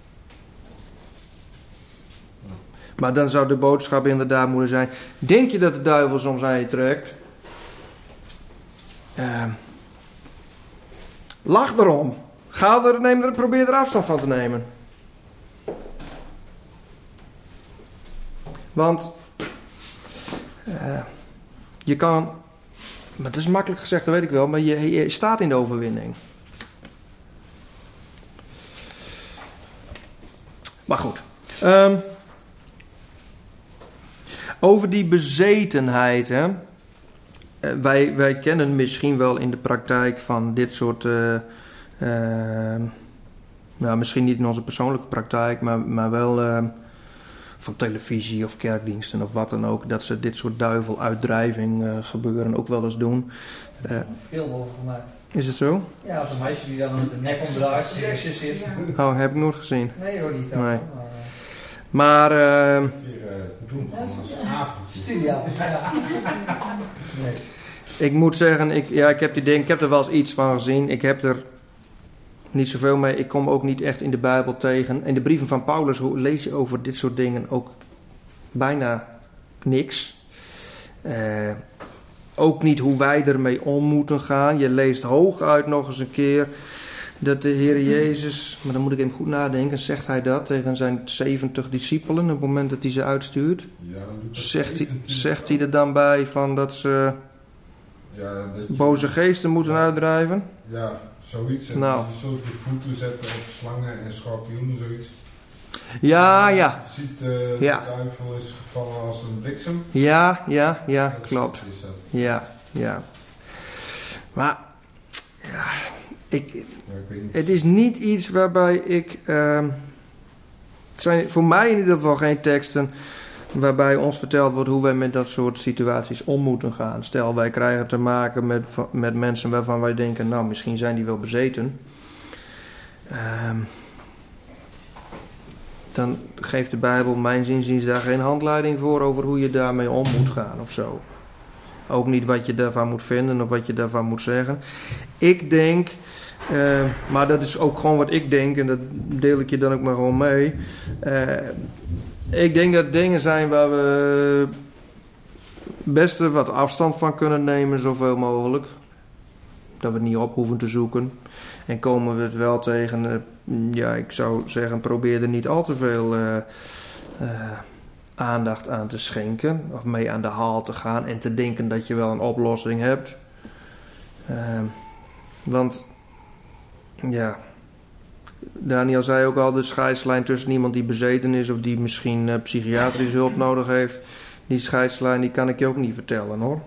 Maar dan zou de boodschap inderdaad moeten zijn, denk je dat de duivel soms aan je trekt? Uh, lach erom. Ga er, neem er, probeer er afstand van te nemen. Want uh, je kan, maar dat is makkelijk gezegd, dat weet ik wel, maar je, je staat in de overwinning. Maar goed. Um, over die bezetenheid, hè. Uh, wij, wij kennen misschien wel in de praktijk van dit soort, uh, uh, nou, misschien niet in onze persoonlijke praktijk, maar, maar wel uh, van televisie of kerkdiensten of wat dan ook, dat ze dit soort duiveluitdrijving uh, gebeuren ook wel eens doen. Uh, Een film over gemaakt. is het zo? Ja, als een meisje die dan de nek omdraait, en zus is. Oh, heb ik nooit gezien. Nee hoor, niet. Nee. Maar, Maar, uh, Hier, uh, doen gewoon als avondje. studieavond, ja. Nee. ik moet zeggen, ik, ja, ik heb die ding, ik heb er wel eens iets van gezien. Ik heb er niet zoveel mee. Ik kom ook niet echt in de Bijbel tegen. In de brieven van Paulus hoe lees je over dit soort dingen ook bijna niks. Uh, ook niet hoe wij ermee om moeten gaan. Je leest hooguit nog eens een keer dat de Heer Jezus, maar dan moet ik even goed nadenken, zegt hij dat tegen zijn zeventig discipelen op het moment dat hij ze uitstuurt? Ja, dan doet dat Zegt hij, zeventien. zegt hij er dan bij van dat ze Ja, dat je- boze geesten moeten uitdrijven? Ja, zoiets. En Nou. dat je zult je voeten zetten op slangen en schorpioenen, zoiets. Ja, ja. Je ziet, uh, Ja. de duivel is gevallen als een bliksem. Ja, ja, ja, Dat is- klopt. Is dat. Ja, ja. Maar, ja, ik, Ja, ik weet niet. het is niet iets waarbij ik, uh, het zijn voor mij in ieder geval geen teksten waarbij ons verteld wordt hoe wij met dat soort situaties om moeten gaan. Stel, wij krijgen te maken met, met mensen waarvan wij denken, nou, misschien zijn die wel bezeten. Um, dan geeft de Bijbel mijn zinziens daar geen handleiding voor over hoe je daarmee om moet gaan of zo. Ook niet wat je daarvan moet vinden of wat je daarvan moet zeggen. Ik denk, uh, maar dat is ook gewoon wat ik denk en dat deel ik je dan ook maar gewoon mee. Uh, ik denk dat dingen zijn waar we best wat afstand van kunnen nemen, zoveel mogelijk. Dat we het niet op hoeven te zoeken. En komen we het wel tegen, uh, ja, ik zou zeggen, probeer er niet al te veel uh, uh, aandacht aan te schenken. Of mee aan de haal te gaan en te denken dat je wel een oplossing hebt. Uh, want, ja, Daniel zei ook al, de scheidslijn tussen iemand die bezeten is of die misschien uh, psychiatrische hulp nodig heeft. Die scheidslijn, die kan ik je ook niet vertellen, hoor.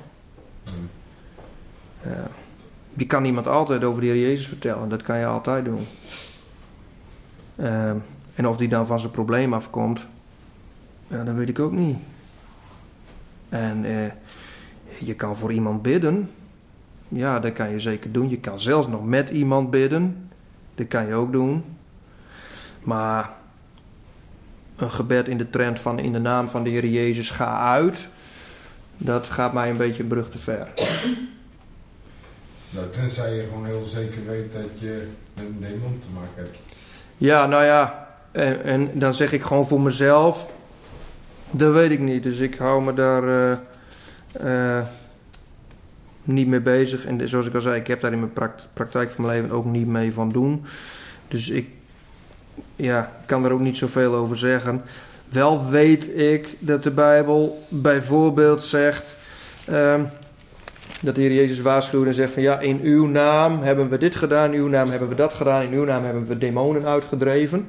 Uh, die kan iemand altijd over de Heer Jezus vertellen. Dat kan je altijd doen. Uh, en of die dan van zijn probleem afkomt, ja, dat weet ik ook niet. En uh, je kan voor iemand bidden. Ja, dat kan je zeker doen. Je kan zelfs nog met iemand bidden. Dat kan je ook doen. Maar een gebed in de trend van in de naam van de Heer Jezus ga uit, dat gaat mij een beetje een brug te ver. Nou, tenzij je gewoon heel zeker weet dat je met een demon te maken hebt. Ja, nou ja, en, en dan zeg ik gewoon voor mezelf, dat weet ik niet. Dus ik hou me daar uh, uh, niet mee bezig. En zoals ik al zei, ik heb daar in mijn praktijk van mijn leven ook niet mee van doen. Dus ik ja, kan er ook niet zoveel over zeggen. Wel weet ik dat de Bijbel bijvoorbeeld zegt, uh, dat de Heer Jezus waarschuwt en zegt van ja, in uw naam hebben we dit gedaan, in uw naam hebben we dat gedaan, in uw naam hebben we demonen uitgedreven.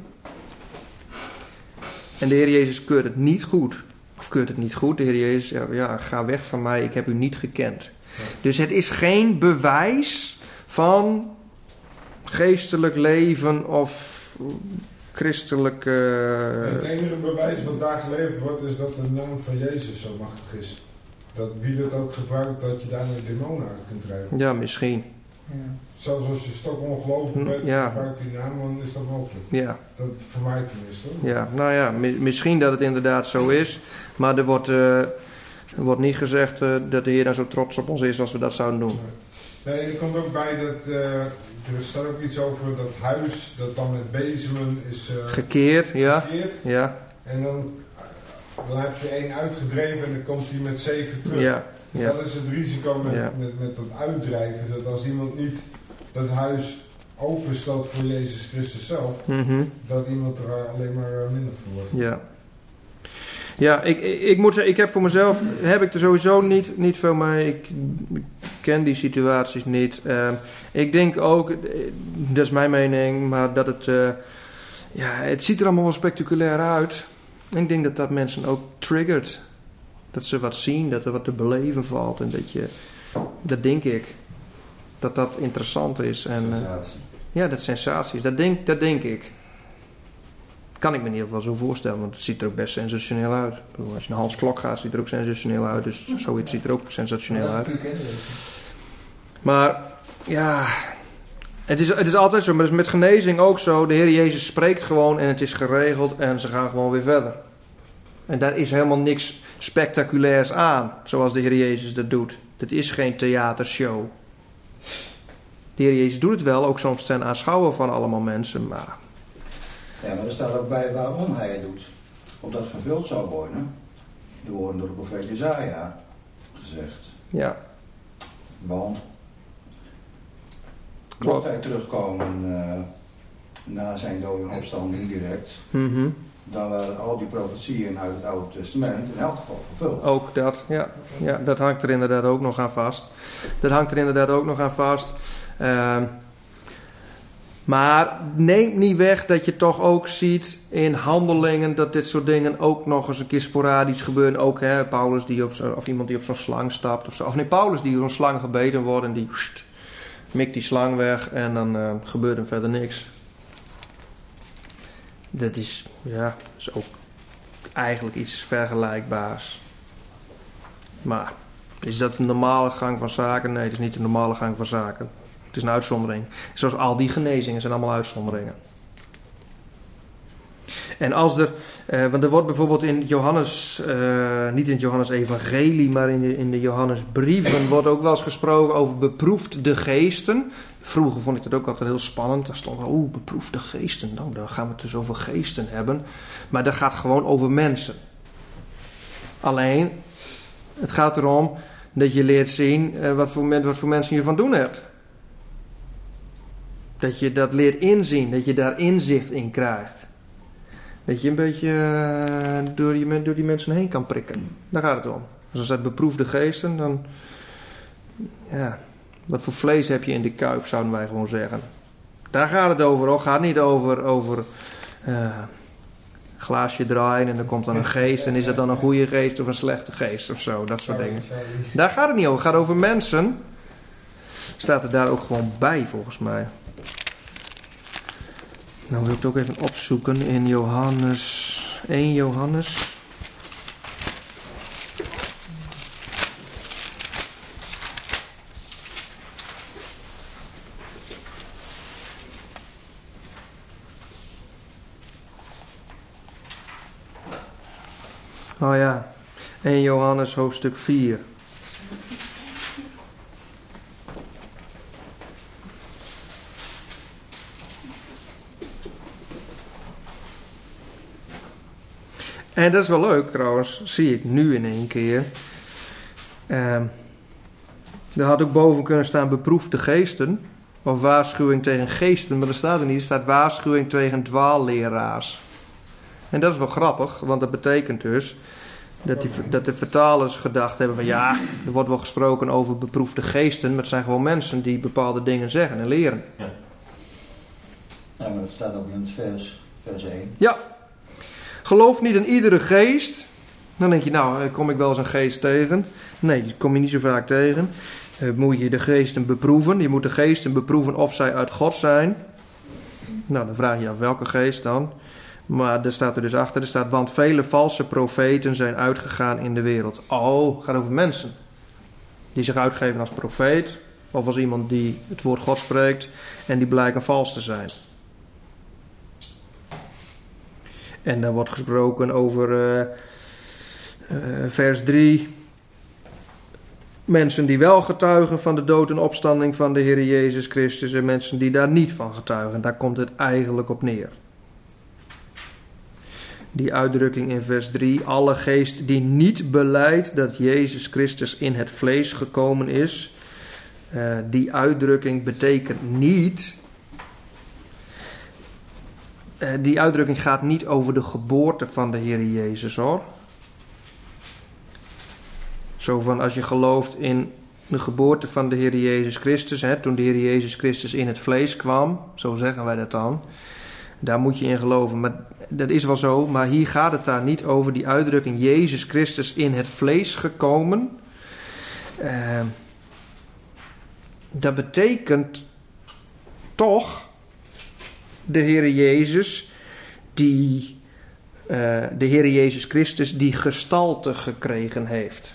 En de Heer Jezus keurt het niet goed. Of keurt het niet goed. De Heer Jezus zegt, ja, ga weg van mij, ik heb u niet gekend. Ja. Dus het is geen bewijs van geestelijk leven of christelijk... Uh... Het enige bewijs wat daar geleverd wordt is dat de naam van Jezus zo machtig is. Dat wie dat ook gebruikt, dat je daarmee demonen uit kunt drijven. Ja, misschien. Ja. Zelfs als je stok ongelooflijk bent, ja. gebruikt die naam, dan is dat mogelijk. Ja. Dat voor mij tenminste. Hoor. Ja, nou ja, mi- misschien dat het inderdaad zo is. Maar er wordt, uh, er wordt niet gezegd uh, dat de Heer dan zo trots op ons is als we dat zouden doen. Nee, nee er komt ook bij dat... Uh, er staat ook iets over dat huis, dat dan met bezemen is... Uh, gekeerd, ja. Gekeerd. Ja. En dan... Dan heb je één uitgedreven en dan komt hij met zeven terug. Ja, ja. Dat is het risico met, ja. met, met dat uitdrijven. Dat als iemand niet dat huis openstelt voor Jezus Christus zelf, mm-hmm. dat iemand er alleen maar minder voor wordt. Ja, ja ik, ik, ik moet zeggen, ik heb voor mezelf, heb ik er sowieso niet, niet veel mee. Ik, ik ken die situaties niet. Uh, ik denk ook, dat is mijn mening, maar dat het, uh, ja, het ziet er allemaal wel spectaculair uit. Ik denk dat dat mensen ook triggert. Dat ze wat zien, dat er wat te beleven valt. En dat je, dat denk ik, dat dat interessant is. En, sensatie. Uh, ja, dat sensaties, dat denk, dat denk ik. Kan ik me in ieder geval zo voorstellen, want het ziet er ook best sensationeel uit. Ik bedoel, als je naar Hans Klok gaat, ziet het er ook sensationeel uit. Dus zoiets ziet er ook sensationeel uit. Maar, ja... Het is, het is altijd zo, maar het is met genezing ook zo. De Heer Jezus spreekt gewoon en het is geregeld en ze gaan gewoon weer verder. En daar is helemaal niks spectaculairs aan, zoals de Heer Jezus dat doet. Het is geen theatershow. De Heer Jezus doet het wel, ook soms ten aanschouwen van allemaal mensen, maar... Ja, maar er staat ook bij waarom hij het doet. Opdat het vervuld zou worden. De woorden door de profeet Jesaja gezegd. Ja. Want... Mocht hij terugkomen uh, na zijn dood en opstanding direct, mm-hmm. dan waren al die profetieën uit het Oude Testament in elk geval vervuld. Ook dat, ja. ja. Dat hangt er inderdaad ook nog aan vast. Dat hangt er inderdaad ook nog aan vast. Uh, maar neemt niet weg dat je toch ook ziet in handelingen dat dit soort dingen ook nog eens een keer sporadisch gebeuren. Ook hè, Paulus die op zo, of iemand die op zo'n slang stapt of zo. Of nee, Paulus die door een slang gebeten wordt en die... Pst, mikt die slang weg en dan uh, gebeurt er verder niks. Dat is, ja, is ook eigenlijk iets vergelijkbaars. Maar, is dat een normale gang van zaken? Nee, het is niet een normale gang van zaken. Het is een uitzondering. Zoals al die genezingen zijn allemaal uitzonderingen. En als er, uh, want er wordt bijvoorbeeld in Johannes, uh, niet in het Johannes-evangelie, maar in de, in de Johannesbrieven wordt ook wel eens gesproken over beproefde geesten. Vroeger vond ik dat ook altijd heel spannend. Daar stond, oeh, beproefde geesten. Nou, dan gaan we het dus over geesten hebben. Maar dat gaat gewoon over mensen. Alleen, het gaat erom dat je leert zien uh, wat, voor, wat voor mensen je van doen hebt. Dat je dat leert inzien, dat je daar inzicht in krijgt. Dat je een beetje uh, door, die, door die mensen heen kan prikken. Daar gaat het om. Als het beproefde geesten, dan... Ja, wat voor vlees heb je in de kuip, zouden wij gewoon zeggen. Daar gaat het over. Het gaat niet over... over uh, glaasje draaien en dan komt dan een geest. En is dat dan een goede geest of een slechte geest of zo. Dat soort dingen. Daar gaat het niet over. Het gaat over mensen. Staat er daar ook gewoon bij volgens mij. Nou wil ik het ook even opzoeken in Johannes, één Johannes. Oh ja, één Johannes hoofdstuk vier. En dat is wel leuk trouwens, zie ik nu in één keer. Uh, er had ook boven kunnen staan beproefde geesten. Of waarschuwing tegen geesten, maar er staat er niet. Er staat waarschuwing tegen dwaalleraars. En dat is wel grappig, want dat betekent dus dat, die, dat de vertalers gedacht hebben van ja, er wordt wel gesproken over beproefde geesten, maar het zijn gewoon mensen die bepaalde dingen zeggen en leren. Ja, ja maar dat staat ook in het vers, vers één. Ja. Geloof niet in iedere geest. Dan denk je, nou, kom ik wel eens een geest tegen? Nee, die kom je niet zo vaak tegen. Uh, moet je de geesten beproeven. Je moet de geesten beproeven of zij uit God zijn. Nou, dan vraag je je af welke geest dan. Maar er staat er dus achter, er staat, want vele valse profeten zijn uitgegaan in de wereld. Oh, het gaat over mensen. Die zich uitgeven als profeet. Of als iemand die het woord God spreekt. En die blijken vals te zijn. En dan wordt gesproken over uh, uh, vers drie. Mensen die wel getuigen van de dood en opstanding van de Heer Jezus Christus. En mensen die daar niet van getuigen. Daar komt het eigenlijk op neer. Die uitdrukking in vers drie. Alle geest die niet belijdt dat Jezus Christus in het vlees gekomen is. Uh, die uitdrukking betekent niet... Uh, die uitdrukking gaat niet over de geboorte van de Heer Jezus hoor. Zo van als je gelooft in de geboorte van de Heer Jezus Christus. Hè, toen de Heer Jezus Christus in het vlees kwam. Zo zeggen wij dat dan. Daar moet je in geloven. Maar dat is wel zo. Maar hier gaat het daar niet over. Die uitdrukking Jezus Christus in het vlees gekomen. Uh, dat betekent toch... De Heer Jezus, die, uh, de Heer Jezus Christus, die gestalte gekregen heeft.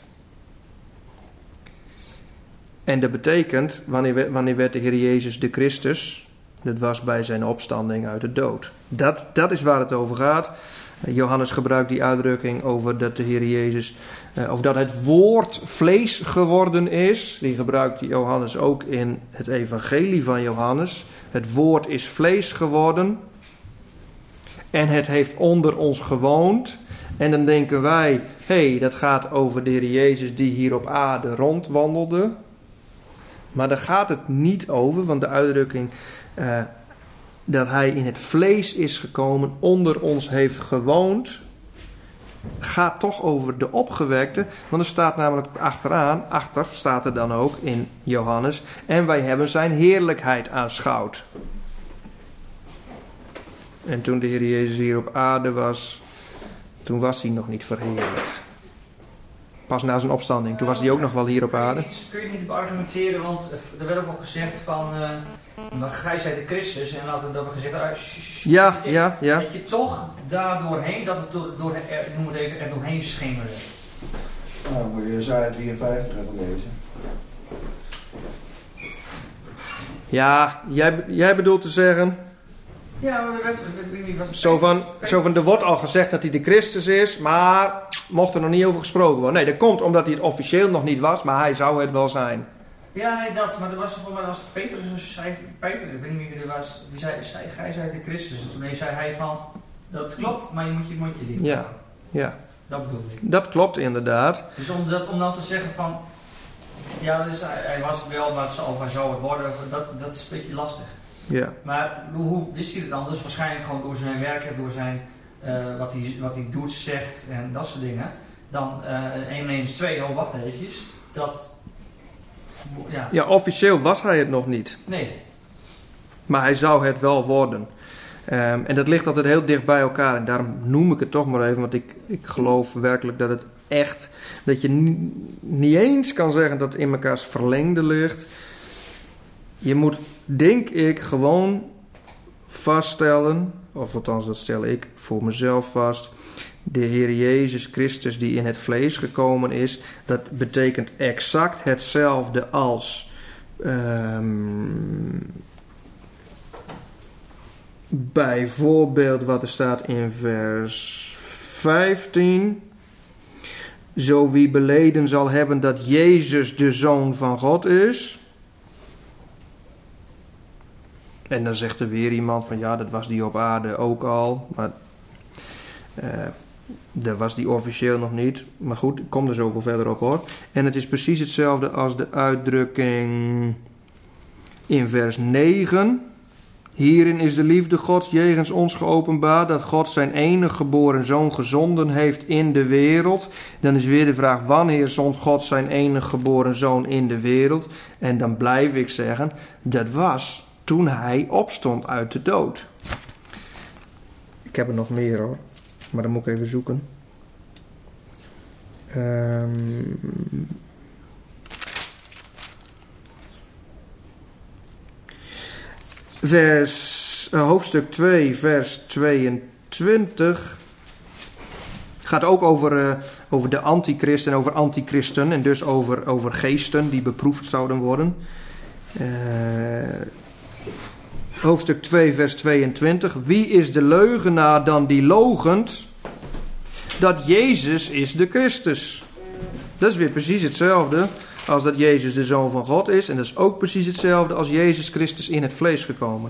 En dat betekent, wanneer, wanneer werd de Heer Jezus de Christus? Dat was bij zijn opstanding uit de dood. Dat, dat is waar het over gaat. Johannes gebruikt die uitdrukking over dat de Heer Jezus, uh, of dat het woord vlees geworden is. Die gebruikt Johannes ook in het evangelie van Johannes. Het woord is vlees geworden. En het heeft onder ons gewoond. En dan denken wij, hé, hey, dat gaat over de Heer Jezus die hier op aarde rondwandelde. Maar daar gaat het niet over, want de uitdrukking... Uh, dat hij in het vlees is gekomen, onder ons heeft gewoond, gaat toch over de opgewekte. Want er staat namelijk achteraan, achter staat er dan ook in Johannes, en wij hebben zijn heerlijkheid aanschouwd. En toen de Heer Jezus hier op aarde was, toen was hij nog niet verheerlijkt. Pas na zijn opstanding, toen was hij ook nog wel hier op aarde. Kun je niet beargumenteren, want er werd ook al gezegd van... Uh... Maar gij zijt de Christus en laten we dat we gezegd uh, sh, sh, ja, ja, ja. Dat je toch daar doorheen, dat het door, door er, noem het even, er doorheen schemerde. Nou, moet je Jesaja drieënvijftig even lezen. Ja, jij, jij bedoelt te zeggen Ja, maar dat weet ik was Zo van, zo van, er wordt al gezegd dat hij de Christus is, maar mocht er nog niet over gesproken worden. Nee, dat komt omdat hij het officieel nog niet was, maar hij zou het wel zijn. Ja, nee, dat, maar er was volgens mij was Peter, dus zei, Peter, ik weet niet meer wie er was, die zei, zei, hij zei de Christus. En toen zei hij van, dat klopt, maar je moet je mondje dicht. Ja, ja. Dat bedoel ik. Dat klopt inderdaad. Dus om, dat, om dan te zeggen van, ja, dus hij, hij was het wel, maar het zal, maar zou het worden, dat, dat is een beetje lastig. Ja. Maar hoe, hoe wist hij het dan? Dus waarschijnlijk gewoon door zijn werk, door zijn, uh, wat, hij, wat hij doet, zegt en dat soort dingen. Dan uh, één eens twee, oh wacht eventjes, dat... Ja. ja, officieel was hij het nog niet. Nee. Maar hij zou het wel worden. Um, en dat ligt altijd heel dicht bij elkaar. En daarom noem ik het toch maar even. Want ik, ik geloof werkelijk dat het echt... Dat je n- niet eens kan zeggen dat het in mekaars verlengde ligt. Je moet, denk ik, gewoon vaststellen... Of althans, dat stel ik voor mezelf vast... De Heer Jezus Christus die in het vlees gekomen is, dat betekent exact hetzelfde als um, bijvoorbeeld wat er staat in vers vijftien. Zo wie beleden zal hebben dat Jezus de Zoon van God is. En dan zegt er weer iemand van ja, dat was die op aarde ook al, maar... Uh, Daar was die officieel nog niet. Maar goed, ik kom er zoveel verder op hoor. En het is precies hetzelfde als de uitdrukking in vers negen. Hierin is de liefde Gods jegens ons geopenbaard, dat God zijn enige geboren zoon gezonden heeft in de wereld. Dan is weer de vraag, wanneer zond God zijn enige geboren zoon in de wereld? En dan blijf ik zeggen, dat was toen hij opstond uit de dood. Ik heb er nog meer hoor. Maar dan moet ik even zoeken. Um, vers, uh, hoofdstuk twee, vers tweeëntwintig. Gaat ook over, uh, over de antichrist en over antichristen. En dus over, over geesten die beproefd zouden worden. Uh, Hoofdstuk twee, vers tweeëntwintig. Wie is de leugenaar dan die loochent dat Jezus is de Christus? Dat is weer precies hetzelfde als dat Jezus de Zoon van God is. En dat is ook precies hetzelfde als Jezus Christus in het vlees gekomen.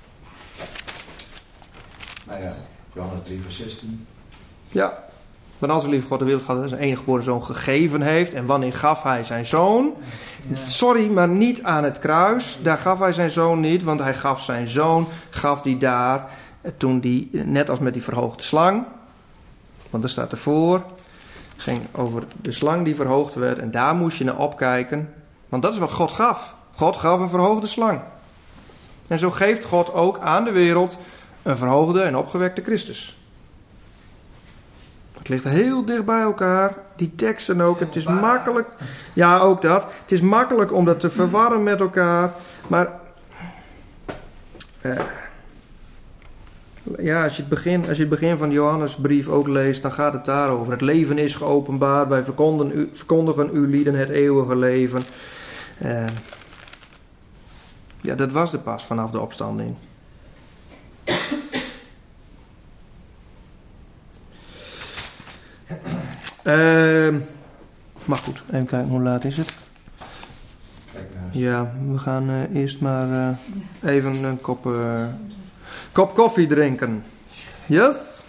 Nou ja, Johannes drie, vers zestien. Ja, want als de lieve God de wereld had zijn enige geboren zoon gegeven heeft. En wanneer gaf hij zijn zoon? Sorry, maar niet aan het kruis. Daar gaf hij zijn zoon niet, want hij gaf zijn zoon, gaf die daar, toen die, net als met die verhoogde slang. Want dat staat ervoor. Het ging over de slang die verhoogd werd. En daar moest je naar opkijken. Want dat is wat God gaf. God gaf een verhoogde slang. En zo geeft God ook aan de wereld een verhoogde en opgewekte Christus. Het ligt heel dicht bij elkaar. Die teksten ook. Het is makkelijk. Ja, ook dat. Het is makkelijk om dat te verwarren met elkaar. Maar... Uh, ja, als je, het begin, als je het begin van de Johannesbrief ook leest, dan gaat het daarover. Het leven is geopenbaard. Wij verkondigen u, verkondigen u lieden het eeuwige leven. Uh, ja, dat was er pas vanaf de opstanding. Uh, maar goed, even kijken hoe laat is het. Ja, we gaan uh, eerst maar uh, even een kop, uh, kop koffie drinken. Yes?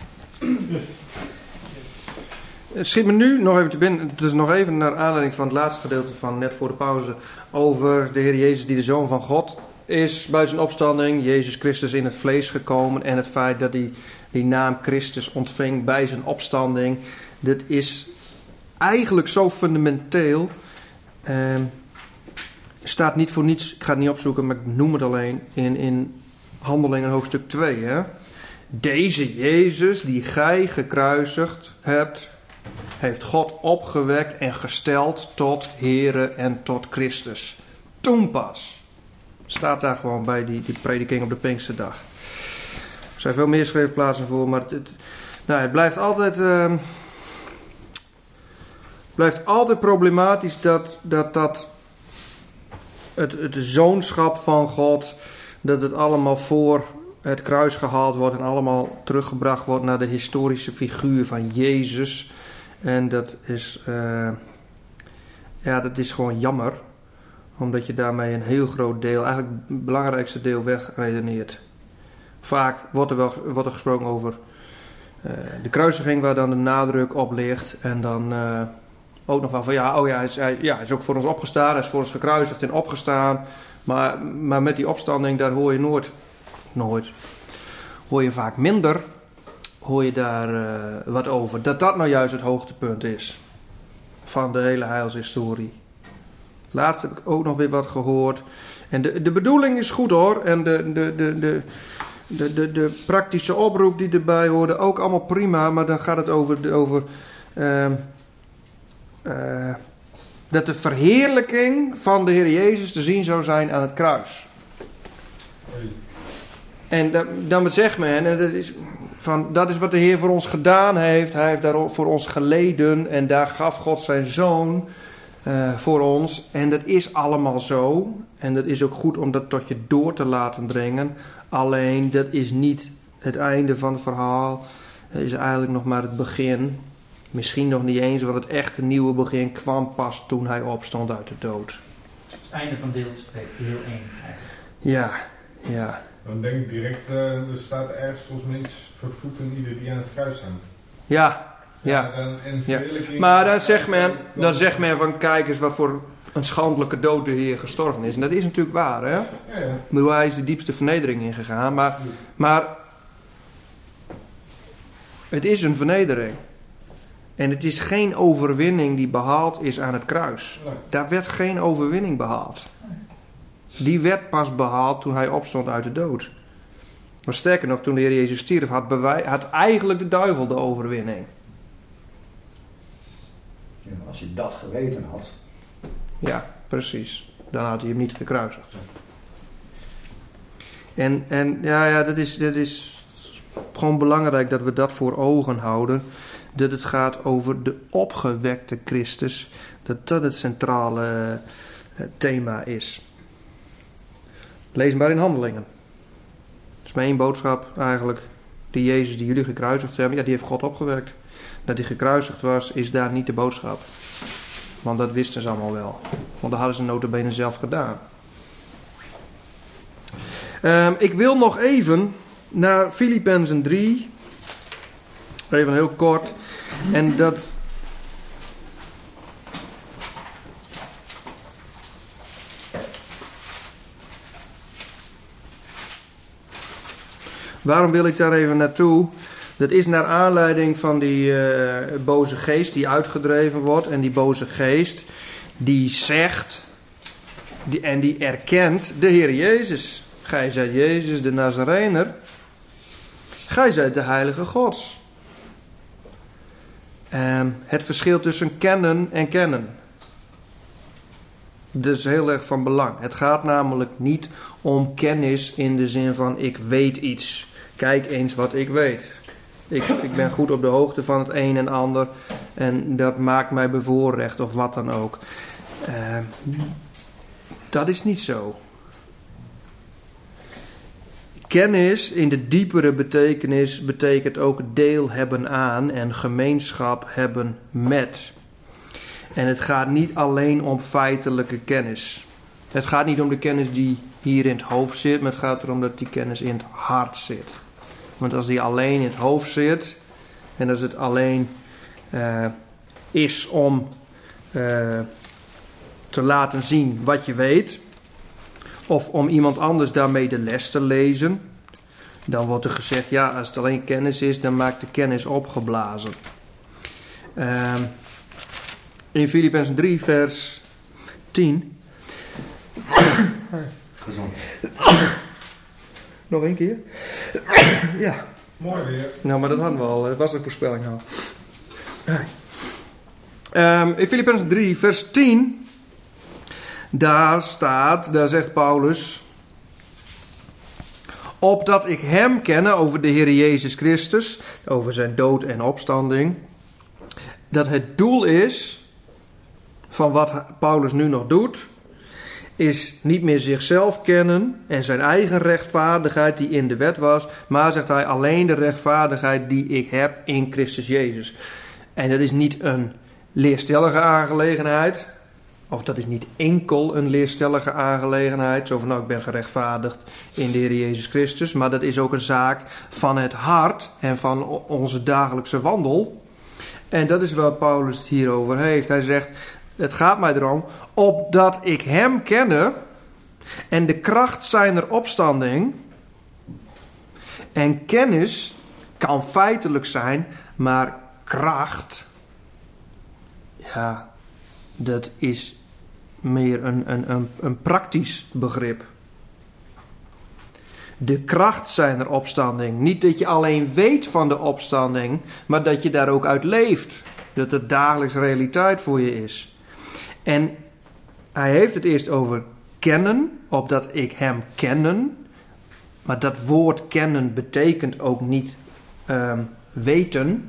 Het schiet me nu nog even te binnen. Dus nog even naar aanleiding van het laatste gedeelte van net voor de pauze. Over de Heer Jezus die de Zoon van God is bij zijn opstanding. Jezus Christus in het vlees gekomen. En het feit dat hij die naam Christus ontving bij zijn opstanding. Dat is eigenlijk zo fundamenteel. Uh, staat niet voor niets, ik ga het niet opzoeken, maar ik noem het alleen in, in Handelingen hoofdstuk twee. Hè? Deze Jezus die gij gekruisigd hebt, heeft God opgewekt en gesteld tot Here en tot Christus. Toen pas. Staat daar gewoon bij die, die prediking op de Pinksterdag. Er zijn veel meer schriftplaatsen voor, maar het, het, nou, het blijft altijd... Uh, blijft altijd problematisch dat, dat, dat het, het zoonschap van God, dat het allemaal voor het kruis gehaald wordt en allemaal teruggebracht wordt naar de historische figuur van Jezus. En dat is, uh, ja, dat is gewoon jammer. Omdat je daarmee een heel groot deel, eigenlijk het belangrijkste deel wegredeneert. Vaak wordt er wel wordt er gesproken over uh, de kruisiging waar dan de nadruk op ligt. En dan uh, ook nog wel van ja, oh ja hij, is, hij, ja, hij is ook voor ons opgestaan, hij is voor ons gekruisigd en opgestaan. Maar, maar met die opstanding, daar hoor je nooit, nooit, hoor je vaak minder, hoor je daar uh, wat over. Dat dat nou juist het hoogtepunt is van de hele heilshistorie. Laatst heb ik ook nog weer wat gehoord. En de, de bedoeling is goed hoor. En de, de, de, de, de, de, de praktische oproep die erbij hoorde, ook allemaal prima. Maar dan gaat het over, over uh, uh, dat de verheerlijking van de Heer Jezus te zien zou zijn aan het kruis. En dat, dan zegt men, en dat is, van, dat is wat de Heer voor ons gedaan heeft. Hij heeft daar voor ons geleden en daar gaf God zijn Zoon uh, voor ons. En dat is allemaal zo. En dat is ook goed om dat tot je door te laten dringen. Alleen, dat is niet het einde van het verhaal. Het is eigenlijk nog maar het begin. Misschien nog niet eens, want het echte nieuwe begin kwam pas toen hij opstond uit de dood. Het einde van deel twee, deel één eigenlijk. Ja, ja. Dan denk ik direct, uh, er staat ergens volgens mij iets vervloekt in ieder die aan het kruis hangt. Ja, ja. ja, dan, en ja. Maar dan zegt men, dan zegt men van kijk eens wat voor een schandelijke dood de Heer gestorven is. En dat is natuurlijk waar, hè? Ja, ja. Maar hij is de diepste vernedering ingegaan. Maar, maar het is een vernedering. En het is geen overwinning die behaald is aan het kruis. Nee. Daar werd geen overwinning behaald. Die werd pas behaald toen hij opstond uit de dood. Maar sterker nog, toen de Heer Jezus stierf, had, bewij- had eigenlijk de duivel de overwinning. Ja, als je dat geweten had. Ja, precies. Dan had hij hem niet gekruisigd. En, en ja, ja dat, is, dat is gewoon belangrijk dat we dat voor ogen houden. Dat het gaat over de opgewekte Christus. Dat dat het centrale uh, thema is. Lees maar in Handelingen. Dat is maar één boodschap eigenlijk. Die Jezus die jullie gekruisigd hebben, ja, die heeft God opgewekt. Dat hij gekruisigd was, is daar niet de boodschap. Want dat wisten ze allemaal wel. Want dat hadden ze nota bene zelf gedaan. Um, ik wil nog even naar Filippenzen drie. Even heel kort. En dat... Waarom wil ik daar even naartoe? Dat is naar aanleiding van die uh, boze geest die uitgedreven wordt. En die boze geest die zegt die, en die erkent de Heer Jezus. Gij zijt Jezus de Nazarener. Gij zijt de Heilige Gods. Um, het verschil tussen kennen en kennen. Dat is heel erg van belang. Het gaat namelijk niet om kennis in de zin van ik weet iets. Kijk eens wat ik weet. Ik, ik ben goed op de hoogte van het een en ander. En dat maakt mij bevoorrecht of wat dan ook. Uh, dat is niet zo. Kennis in de diepere betekenis betekent ook deel hebben aan en gemeenschap hebben met. En het gaat niet alleen om feitelijke kennis. Het gaat niet om de kennis die hier in het hoofd zit, maar het gaat erom dat die kennis in het hart zit. Want als die alleen in het hoofd zit en als het alleen uh, is om uh, te laten zien wat je weet, of om iemand anders daarmee de les te lezen, dan wordt er gezegd, ja, als het alleen kennis is, dan maakt de kennis opgeblazen. Uh, in Filippenzen drie, vers tien. Gezond. Nog één keer? Ja. Mooi weer. Nou, maar dat hadden we al. Het was een voorspelling al. Um, in Filippenzen drie, vers tien. Daar staat, daar zegt Paulus, opdat ik hem kenne over de Heer Jezus Christus, over zijn dood en opstanding, dat het doel is van wat Paulus nu nog doet, is niet meer zichzelf kennen en zijn eigen rechtvaardigheid die in de wet was, maar zegt hij alleen de rechtvaardigheid die ik heb in Christus Jezus. En dat is niet een leerstellige aangelegenheid, of dat is niet enkel een leerstellige aangelegenheid, zo van nou ik ben gerechtvaardigd in de Heer Jezus Christus, maar dat is ook een zaak van het hart en van onze dagelijkse wandel. En dat is waar Paulus het hier over heeft. Hij zegt, het gaat mij erom, opdat ik hem kenne en de kracht zijner opstanding. En kennis kan feitelijk zijn, maar kracht, ja, dat is meer een, een, een, een praktisch begrip. De kracht zijner opstanding. Niet dat je alleen weet van de opstanding, maar dat je daar ook uit leeft. Dat het dagelijks realiteit voor je is. En hij heeft het eerst over kennen, opdat ik hem kennen. Maar dat woord kennen betekent ook niet um, weten.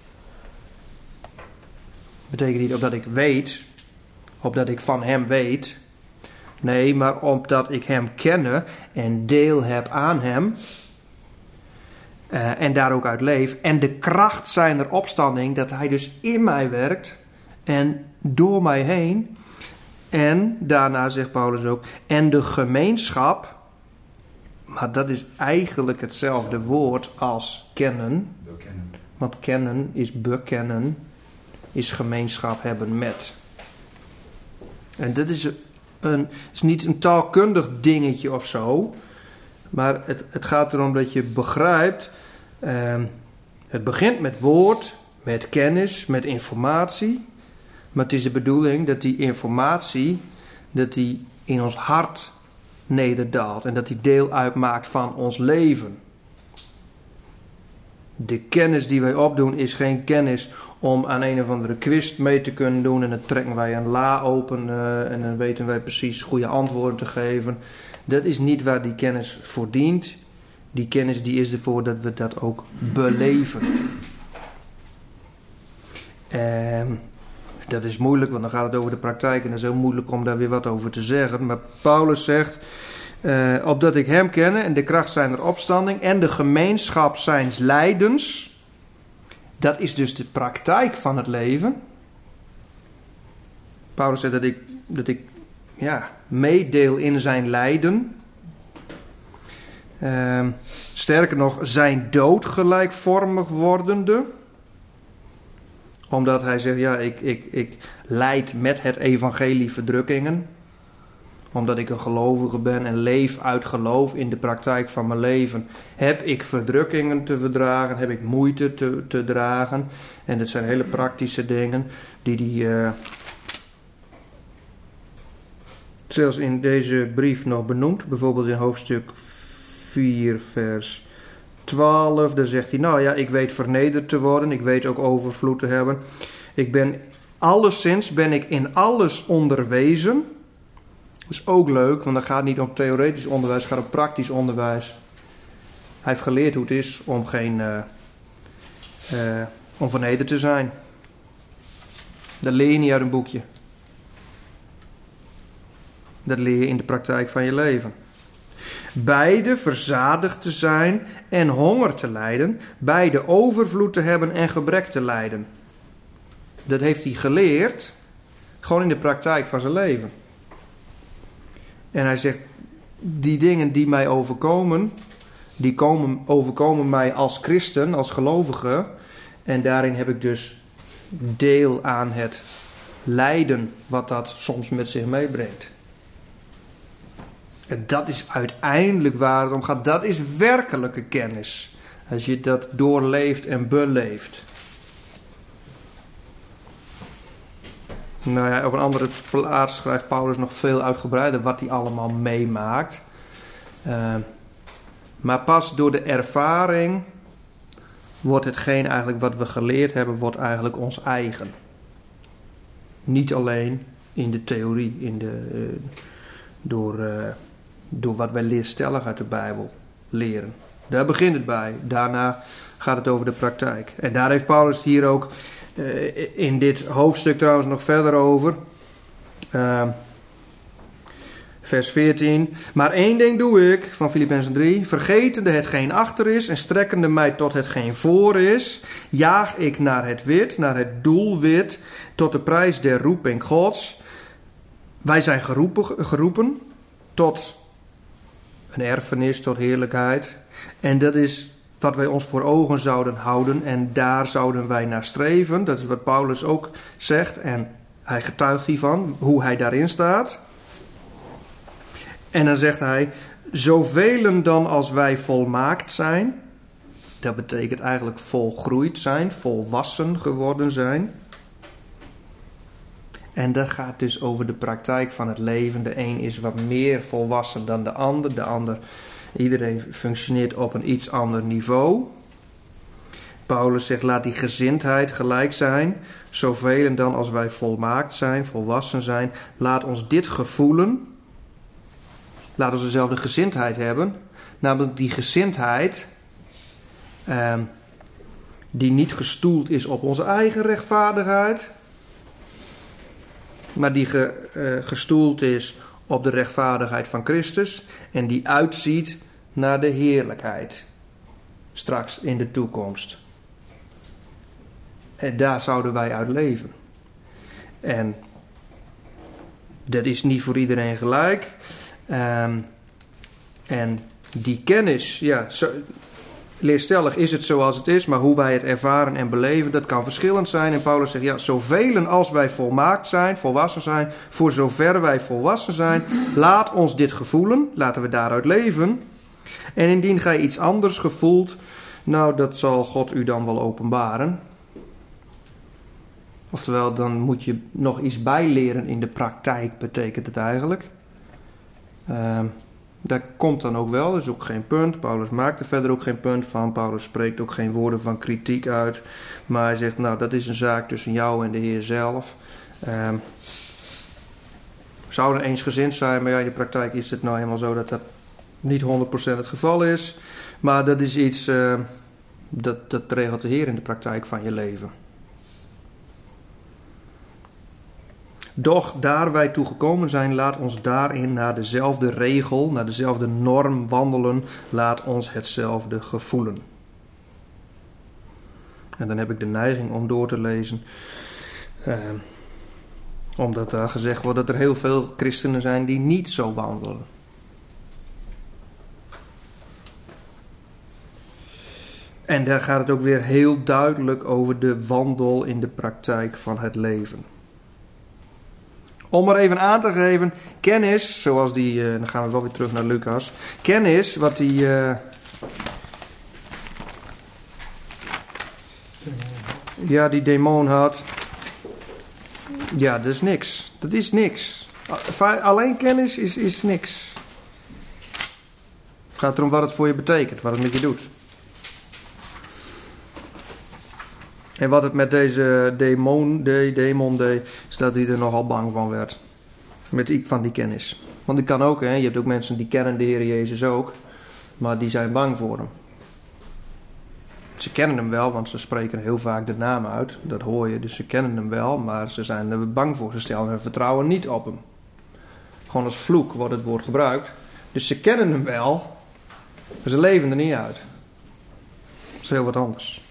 Betekent niet opdat ik weet, opdat ik van hem weet. Nee, maar opdat ik hem kenne en deel heb aan hem. Uh, en daar ook uit leef. En de kracht zijner opstanding, dat hij dus in mij werkt en door mij heen. En daarna zegt Paulus ook, en de gemeenschap, maar dat is eigenlijk hetzelfde woord als kennen. Bekennen. Want kennen is bekennen, is gemeenschap hebben met. En dit is, een, is niet een taalkundig dingetje of zo, maar het, het gaat erom dat je begrijpt, uh, het begint met woord, met kennis, met informatie. Maar het is de bedoeling dat die informatie, dat die in ons hart nederdaalt. En dat die deel uitmaakt van ons leven. De kennis die wij opdoen is geen kennis om aan een of andere quiz mee te kunnen doen. En dan trekken wij een la open uh, en dan weten wij precies goede antwoorden te geven. Dat is niet waar die kennis voor dient. Die kennis die is ervoor dat we dat ook beleven. En dat is moeilijk, want dan gaat het over de praktijk en dat is heel moeilijk om daar weer wat over te zeggen. Maar Paulus zegt, uh, opdat ik hem kenne en de kracht zijner opstanding en de gemeenschap zijns lijdens. Dat is dus de praktijk van het leven. Paulus zegt dat ik, dat ik ja, meedeel in zijn lijden. Uh, sterker nog, zijn dood gelijkvormig wordende. Omdat hij zegt, ja, ik, ik, ik lijd met het evangelie verdrukkingen. Omdat ik een gelovige ben en leef uit geloof in de praktijk van mijn leven. Heb ik verdrukkingen te verdragen, heb ik moeite te, te dragen. En dat zijn hele praktische dingen die hij uh, zelfs in deze brief nog benoemt. Bijvoorbeeld in hoofdstuk vier vers twaalf, daar zegt hij, nou ja, ik weet vernederd te worden, ik weet ook overvloed te hebben. Ik ben, alleszins ben ik in alles onderwezen. Dat is ook leuk, want dat gaat niet om theoretisch onderwijs, het gaat om praktisch onderwijs. Hij heeft geleerd hoe het is om geen, uh, uh, om vernederd te zijn. Dat leer je niet uit een boekje. Dat leer je in de praktijk van je leven. Beide verzadigd te zijn en honger te lijden. Beide overvloed te hebben en gebrek te lijden. Dat heeft hij geleerd. Gewoon in de praktijk van zijn leven. En hij zegt, die dingen die mij overkomen, die komen, overkomen mij als christen, als gelovige. En daarin heb ik dus deel aan het lijden wat dat soms met zich meebrengt. En dat is uiteindelijk waar het om gaat. Dat is werkelijke kennis. Als je dat doorleeft en beleeft. Nou ja, op een andere plaats schrijft Paulus nog veel uitgebreider wat hij allemaal meemaakt. Uh, maar pas door de ervaring wordt hetgeen eigenlijk wat we geleerd hebben, wordt eigenlijk ons eigen. Niet alleen in de theorie, in de, uh, door... Uh, Door wat wij leerstellig uit de Bijbel leren. Daar begint het bij. Daarna gaat het over de praktijk. En daar heeft Paulus het hier ook uh, in dit hoofdstuk trouwens nog verder over. Uh, Vers veertien. Maar één ding doe ik, van Filippenzen drie. Vergetende hetgeen achter is en strekkende mij tot hetgeen voor is, jaag ik naar het wit, naar het doelwit, tot de prijs der roeping Gods. Wij zijn geroepen, geroepen tot een erfenis, tot heerlijkheid. En dat is wat wij ons voor ogen zouden houden en daar zouden wij naar streven. Dat is wat Paulus ook zegt en hij getuigt hiervan, hoe hij daarin staat. En dan zegt hij, zoveel dan als wij volmaakt zijn, dat betekent eigenlijk volgroeid zijn, volwassen geworden zijn. En dat gaat dus over de praktijk van het leven. De een is wat meer volwassen dan de ander. De ander, iedereen functioneert op een iets ander niveau. Paulus zegt, laat die gezindheid gelijk zijn. Zoveel dan als wij volmaakt zijn, volwassen zijn. Laat ons dit gevoelen. Laat ons dezelfde gezindheid hebben. Namelijk die gezindheid eh, die niet gestoeld is op onze eigen rechtvaardigheid. Maar die ge, uh, gestoeld is op de rechtvaardigheid van Christus. En die uitziet naar de heerlijkheid. Straks in de toekomst. En daar zouden wij uit leven. En dat is niet voor iedereen gelijk. Um, en die kennis, ja, zo, leerstellig is het zoals het is, maar hoe wij het ervaren en beleven, dat kan verschillend zijn. En Paulus zegt, ja, zoveel als wij volmaakt zijn, volwassen zijn, voor zover wij volwassen zijn, laat ons dit gevoelen, laten we daaruit leven. En indien gij iets anders gevoelt, nou, dat zal God u dan wel openbaren. Oftewel, dan moet je nog iets bijleren in de praktijk, betekent het eigenlijk. Uh, dat komt dan ook wel, dat is ook geen punt. Paulus maakt er verder ook geen punt van. Paulus spreekt ook geen woorden van kritiek uit. Maar hij zegt, nou, dat is een zaak tussen jou en de Heer zelf. Uh, we zouden eensgezind zijn, maar ja, in de praktijk is het nou helemaal zo dat dat niet honderd procent het geval is. Maar dat is iets, uh, dat, dat regelt de Heer in de praktijk van je leven. Doch daar wij toe gekomen zijn, laat ons daarin naar dezelfde regel, naar dezelfde norm wandelen. Laat ons hetzelfde gevoelen. En dan heb ik de neiging om door te lezen. Eh, omdat daar gezegd wordt dat er heel veel christenen zijn die niet zo wandelen. En daar gaat het ook weer heel duidelijk over de wandel in de praktijk van het leven. Om maar even aan te geven, kennis, zoals die, uh, dan gaan we wel weer terug naar Lucas. Kennis, wat die, uh, ja, die demon had. Ja, dat is niks. Dat is niks. Alleen kennis is, is niks. Het gaat erom wat het voor je betekent, wat het met je doet. En wat het met deze demon deed, demon deed, is dat hij er nogal bang van werd. Met van die kennis. Want die kan ook, hè, je hebt ook mensen die kennen de Heer Jezus ook, maar die zijn bang voor hem. Ze kennen hem wel, want ze spreken heel vaak de naam uit. Dat hoor je, dus ze kennen hem wel, maar ze zijn er bang voor. Ze stellen hun vertrouwen niet op hem. Gewoon als vloek wordt het woord gebruikt. Dus ze kennen hem wel, maar ze leven er niet uit. Dat is heel wat anders.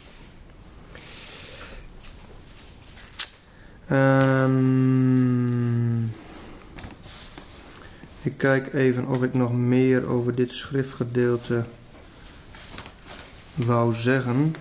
Um, ik kijk even of ik nog meer over dit schriftgedeelte wou zeggen.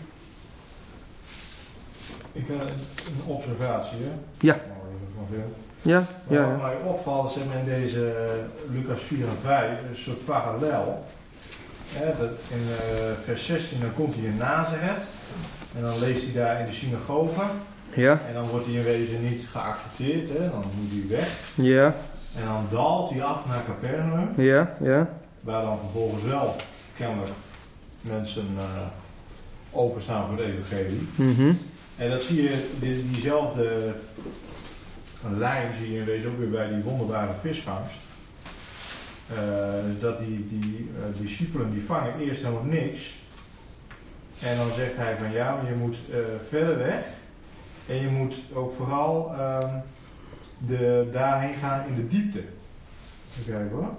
Ik heb een observatie, hè? Ja. Ja, ja, ja. Wat mij opvalt zeg maar, in deze Lucas vier en vijf, een soort parallel. Ja, dat in uh, vers zestien dan komt hij in Nazareth en dan leest hij daar in de synagoge. Ja. En dan wordt hij in wezen niet geaccepteerd, hè? Dan moet hij weg. Ja. En dan daalt hij af naar Capernaum. Ja, ja. Waar dan vervolgens wel kennelijk mensen uh, openstaan voor het evangelie. Mm-hmm. En dat zie je, die, diezelfde lijn zie je in wezen ook weer bij die wonderbare visvangst. Uh, dus dat die, die uh, discipelen die vangen eerst helemaal niks. En dan zegt hij van ja, maar je moet uh, verder weg. En je moet ook vooral uh, de, daarheen gaan in de diepte. Even kijken hoor.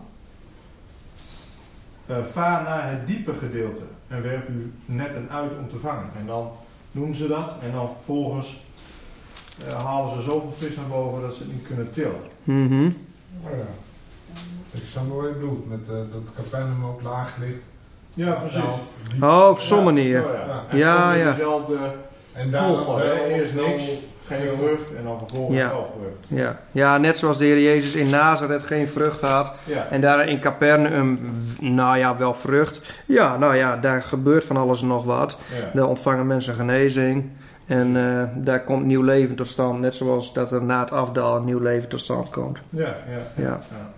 Uh, vaar naar het diepe gedeelte en werp uw netten uit om te vangen. En dan doen ze dat en dan vervolgens uh, halen ze zoveel vis naar boven dat ze het niet kunnen tillen. Mm-hmm. Oh ja. Ik snap wel wat je bedoelt, met uh, dat Capernaum ook laag ligt. Ja, precies. Die, Oh, op zo'n manier. Zo, ja. Ja. En Ja, dan ja. dezelfde en daar volgorde. wel hè. Eerst niks, wel geen veel- vrucht en dan vervolgens Ja. wel vrucht. Ja. Ja, net zoals de Heer Jezus in Nazareth geen vrucht had. Ja. En daar in Capernaum, nou ja, wel vrucht. Ja, nou ja, daar gebeurt van alles en nog wat. Ja. Daar ontvangen mensen genezing. En uh, daar komt nieuw leven tot stand. Net zoals dat er na het afdalen nieuw leven tot stand komt. Ja, ja, ja. Ja. ja.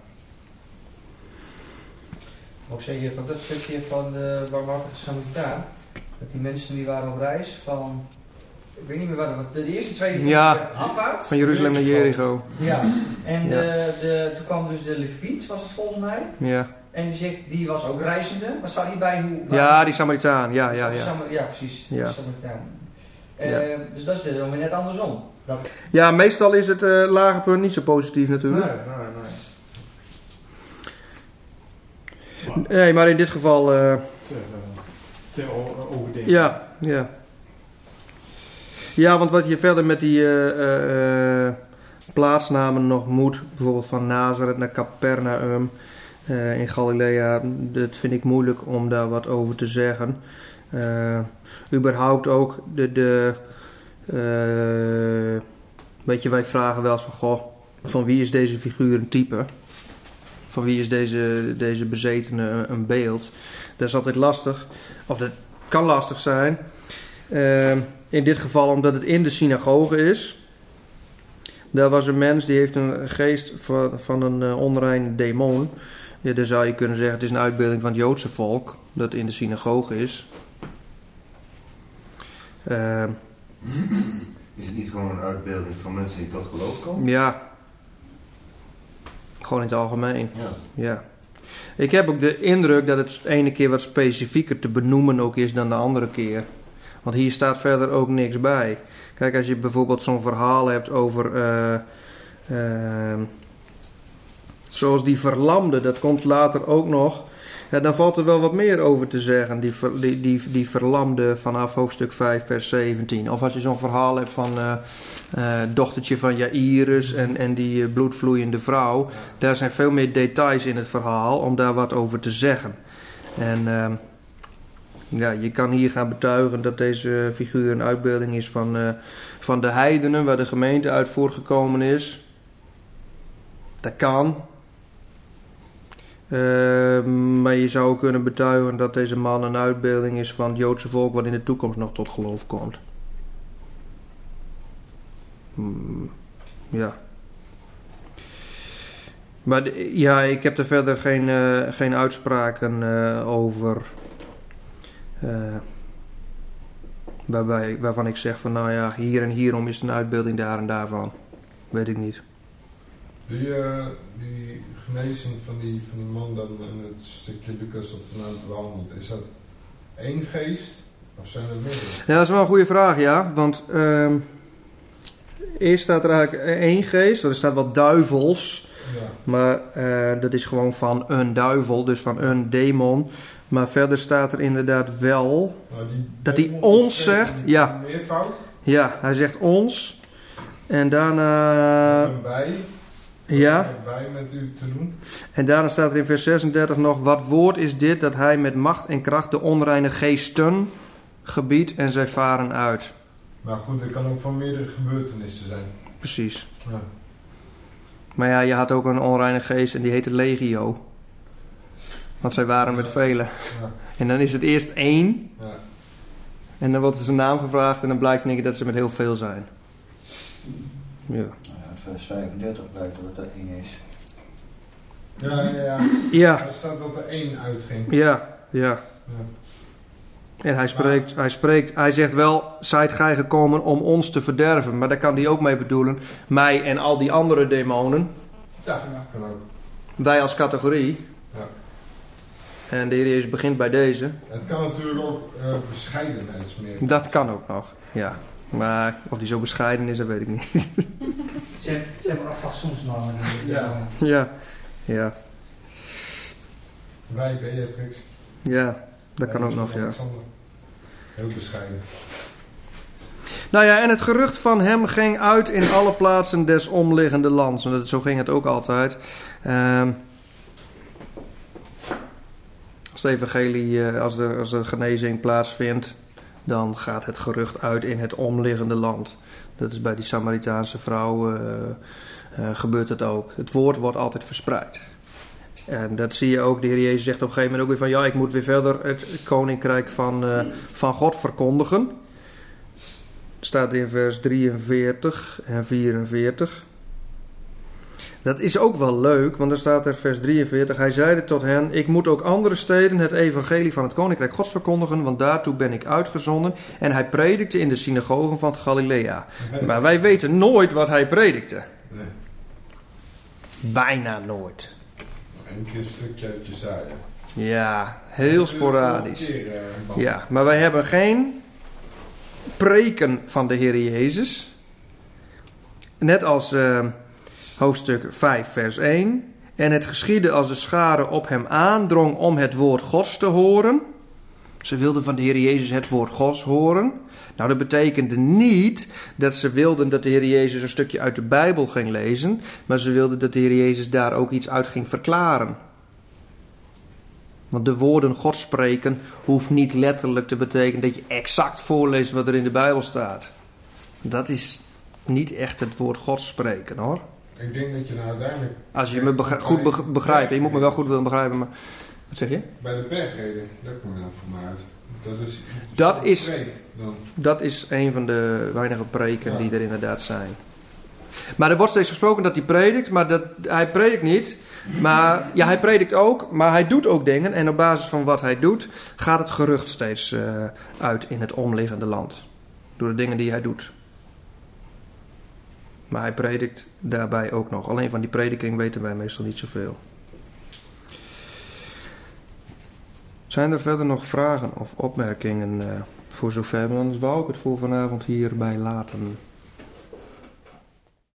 Ook zeg je van dat stukje van de barmhartige Samaritaan. Dat die mensen die waren op reis van... Ik weet niet meer waar, de, de eerste twee die Ja. afwaarts. Van Jeruzalem naar Jericho. Ja, en Ja. De, de, toen kwam dus de Leviet, was het volgens mij. Ja, En die, zegt, die was ook reizende. Maar staat hierbij hoe... waar- ja die Samaritaan. Ja, ja, ja. Samar- ja, precies. Ja. Samaritaan. Eh, Ja. Dus dat is de- dan weer net andersom. Dat, Ja, meestal is het uh, lage punt niet zo positief natuurlijk. Nee, nee, nee. Nee, maar in dit geval... Uh, Ter, uh, ter o- overdenking. ja, ja. Ja, want wat je verder met die uh, uh, uh, plaatsnamen nog moet, bijvoorbeeld van Nazareth naar Capernaum uh, in Galilea, dat vind ik moeilijk om daar wat over te zeggen. Uh, überhaupt ook de... de uh, weet je, wij vragen wel eens van, goh, van wie is deze figuur een type? Van wie is deze, deze bezetene een beeld? Dat is altijd lastig, of dat kan lastig zijn. Uh, in dit geval omdat het in de synagoge is. Daar was een mens die heeft een geest van, van een uh, onreine demon. Ja, dan zou je kunnen zeggen, het is een uitbeelding van het Joodse volk dat in de synagoge is. Uh, Is het niet gewoon een uitbeelding van mensen die tot geloof komen? ja, gewoon in het algemeen. Ja. Ja. Ik heb ook de indruk dat het de ene keer wat specifieker te benoemen ook is dan de andere keer. Want hier staat verder ook niks bij. Kijk, als je bijvoorbeeld zo'n verhaal hebt over... Uh, uh, zoals die verlamde, dat komt later ook nog. Ja, dan valt er wel wat meer over te zeggen. Die, ver, die, die, die verlamde vanaf hoofdstuk vijf, vers zeventien. Of als je zo'n verhaal hebt van uh, uh, dochtertje van Jairus en, en die uh, bloedvloeiende vrouw. Daar zijn veel meer details in het verhaal om daar wat over te zeggen. En uh, ja, je kan hier gaan betuigen dat deze figuur een uitbeelding is van, uh, van de heidenen, waar de gemeente uit voortgekomen is. Dat kan. Uh, maar je zou kunnen betuigen dat deze man een uitbeelding is van het Joodse volk wat in de toekomst nog tot geloof komt. Hmm, ja. Maar de, ja, ik heb er verder geen, uh, geen uitspraken uh, over. Uh, waarbij, waarvan ik zeg van nou ja, hier en hierom is het een uitbeelding daar en daarvan. Weet ik niet. Die, uh, die genezing van die, van die man dan in het stukje Lucas dat we nou behandeld, is dat één geest of zijn er meer? Ja, dat is wel een goede vraag, ja. Want uh, eerst staat er eigenlijk één geest, er staat wat duivels. Ja. Maar uh, dat is gewoon van een duivel, dus van een demon. Maar verder staat er inderdaad wel Nou, die dat hij demon ons is zegt, een ja. meervoud. Ja, hij zegt ons. En daarna... En wij. Ja. Wat hebben wij met u te doen? En daarna staat er in vers zesendertig nog... Wat woord is dit dat hij met macht en kracht de onreine geesten gebiedt en zij varen uit. Maar goed, er kan ook van meerdere gebeurtenissen zijn. Precies. Ja. Maar ja, je had ook een onreine geest en die heette Legio. Want zij waren met velen. Ja. En dan is het eerst één. Ja. En dan wordt er zijn naam gevraagd en dan blijkt in één keer dat ze met heel veel zijn. Ja. Nou ja, vers vijfendertig blijkt dat het er één is. Ja, ja, ja. Ja, Er staat dat er één uitging. ja, ja. Ja. En hij spreekt, hij spreekt, hij zegt wel, zijt gij gekomen om ons te verderven. Maar daar kan hij ook mee bedoelen. Mij en al die andere demonen. Ja, kan ook. Wij als categorie. Ja. En de Heer Jezus begint bij deze. Het kan natuurlijk ook uh, bescheidenheidsmerk. Dat kan ook nog, ja. Maar of die zo bescheiden is, dat weet ik niet. Ze, ze hebben ook fatsoensnormen. Ja. Ja, Ja. Wij, Beatrix. Ja, dat kan ook nog, ja. Alexander. Heel bescheiden. Nou ja, en het gerucht van hem ging uit in alle plaatsen des omliggende lands. Want zo ging het ook altijd. Um, als de evangelie, als de, als de genezing plaatsvindt, dan gaat het gerucht uit in het omliggende land. Dat is bij die Samaritaanse vrouw uh, uh, gebeurt het ook. Het woord wordt altijd verspreid. En dat zie je ook. De Heer Jezus zegt op een gegeven moment ook weer van... ja, ik moet weer verder het koninkrijk van, uh, van God verkondigen. Staat in vers drieënveertig en vierenveertig. Dat is ook wel leuk, want er staat er vers drieënveertig... Hij zeide tot hen, ik moet ook andere steden het evangelie van het koninkrijk Gods verkondigen... want daartoe ben ik uitgezonden. En hij predikte in de synagogen van Galilea. Maar wij weten nooit wat hij predikte. Nee. Bijna nooit. Eén keer een stukje uit Jesaja. Ja, heel sporadisch. Keer, uh, ja, maar wij hebben geen preken van de Heer Jezus. Net als uh, hoofdstuk vijf vers één. En het geschiedde als de schare op hem aandrong om het woord Gods te horen. Ze wilden van de Heer Jezus het woord Gods horen. Nou, dat betekende niet dat ze wilden dat de Heer Jezus een stukje uit de Bijbel ging lezen. Maar ze wilden dat de Heer Jezus daar ook iets uit ging verklaren. Want de woorden God spreken hoeft niet letterlijk te betekenen dat je exact voorleest wat er in de Bijbel staat. Dat is niet echt het woord God spreken, hoor. Ik denk dat je nou uiteindelijk... Als je me begri- goed be- begrijpt, je moet me wel goed willen begrijpen, maar... Wat zeg je? Bij de bergreden, daar kom je dan voor mij uit. Dat is... Dat is, preek dan. dat is een van de weinige preken Ja. die er inderdaad zijn. Maar er wordt steeds gesproken dat hij predikt, maar dat, hij predikt niet. Maar ja, hij predikt ook, maar hij doet ook dingen. En op basis van wat hij doet, gaat het gerucht steeds uh, uit in het omliggende land. Door de dingen die hij doet. Maar hij predikt daarbij ook nog. Alleen van die prediking weten wij meestal niet zoveel. Zijn er verder nog vragen of opmerkingen uh, voor zover? Anders wou ik het voor vanavond hierbij laten.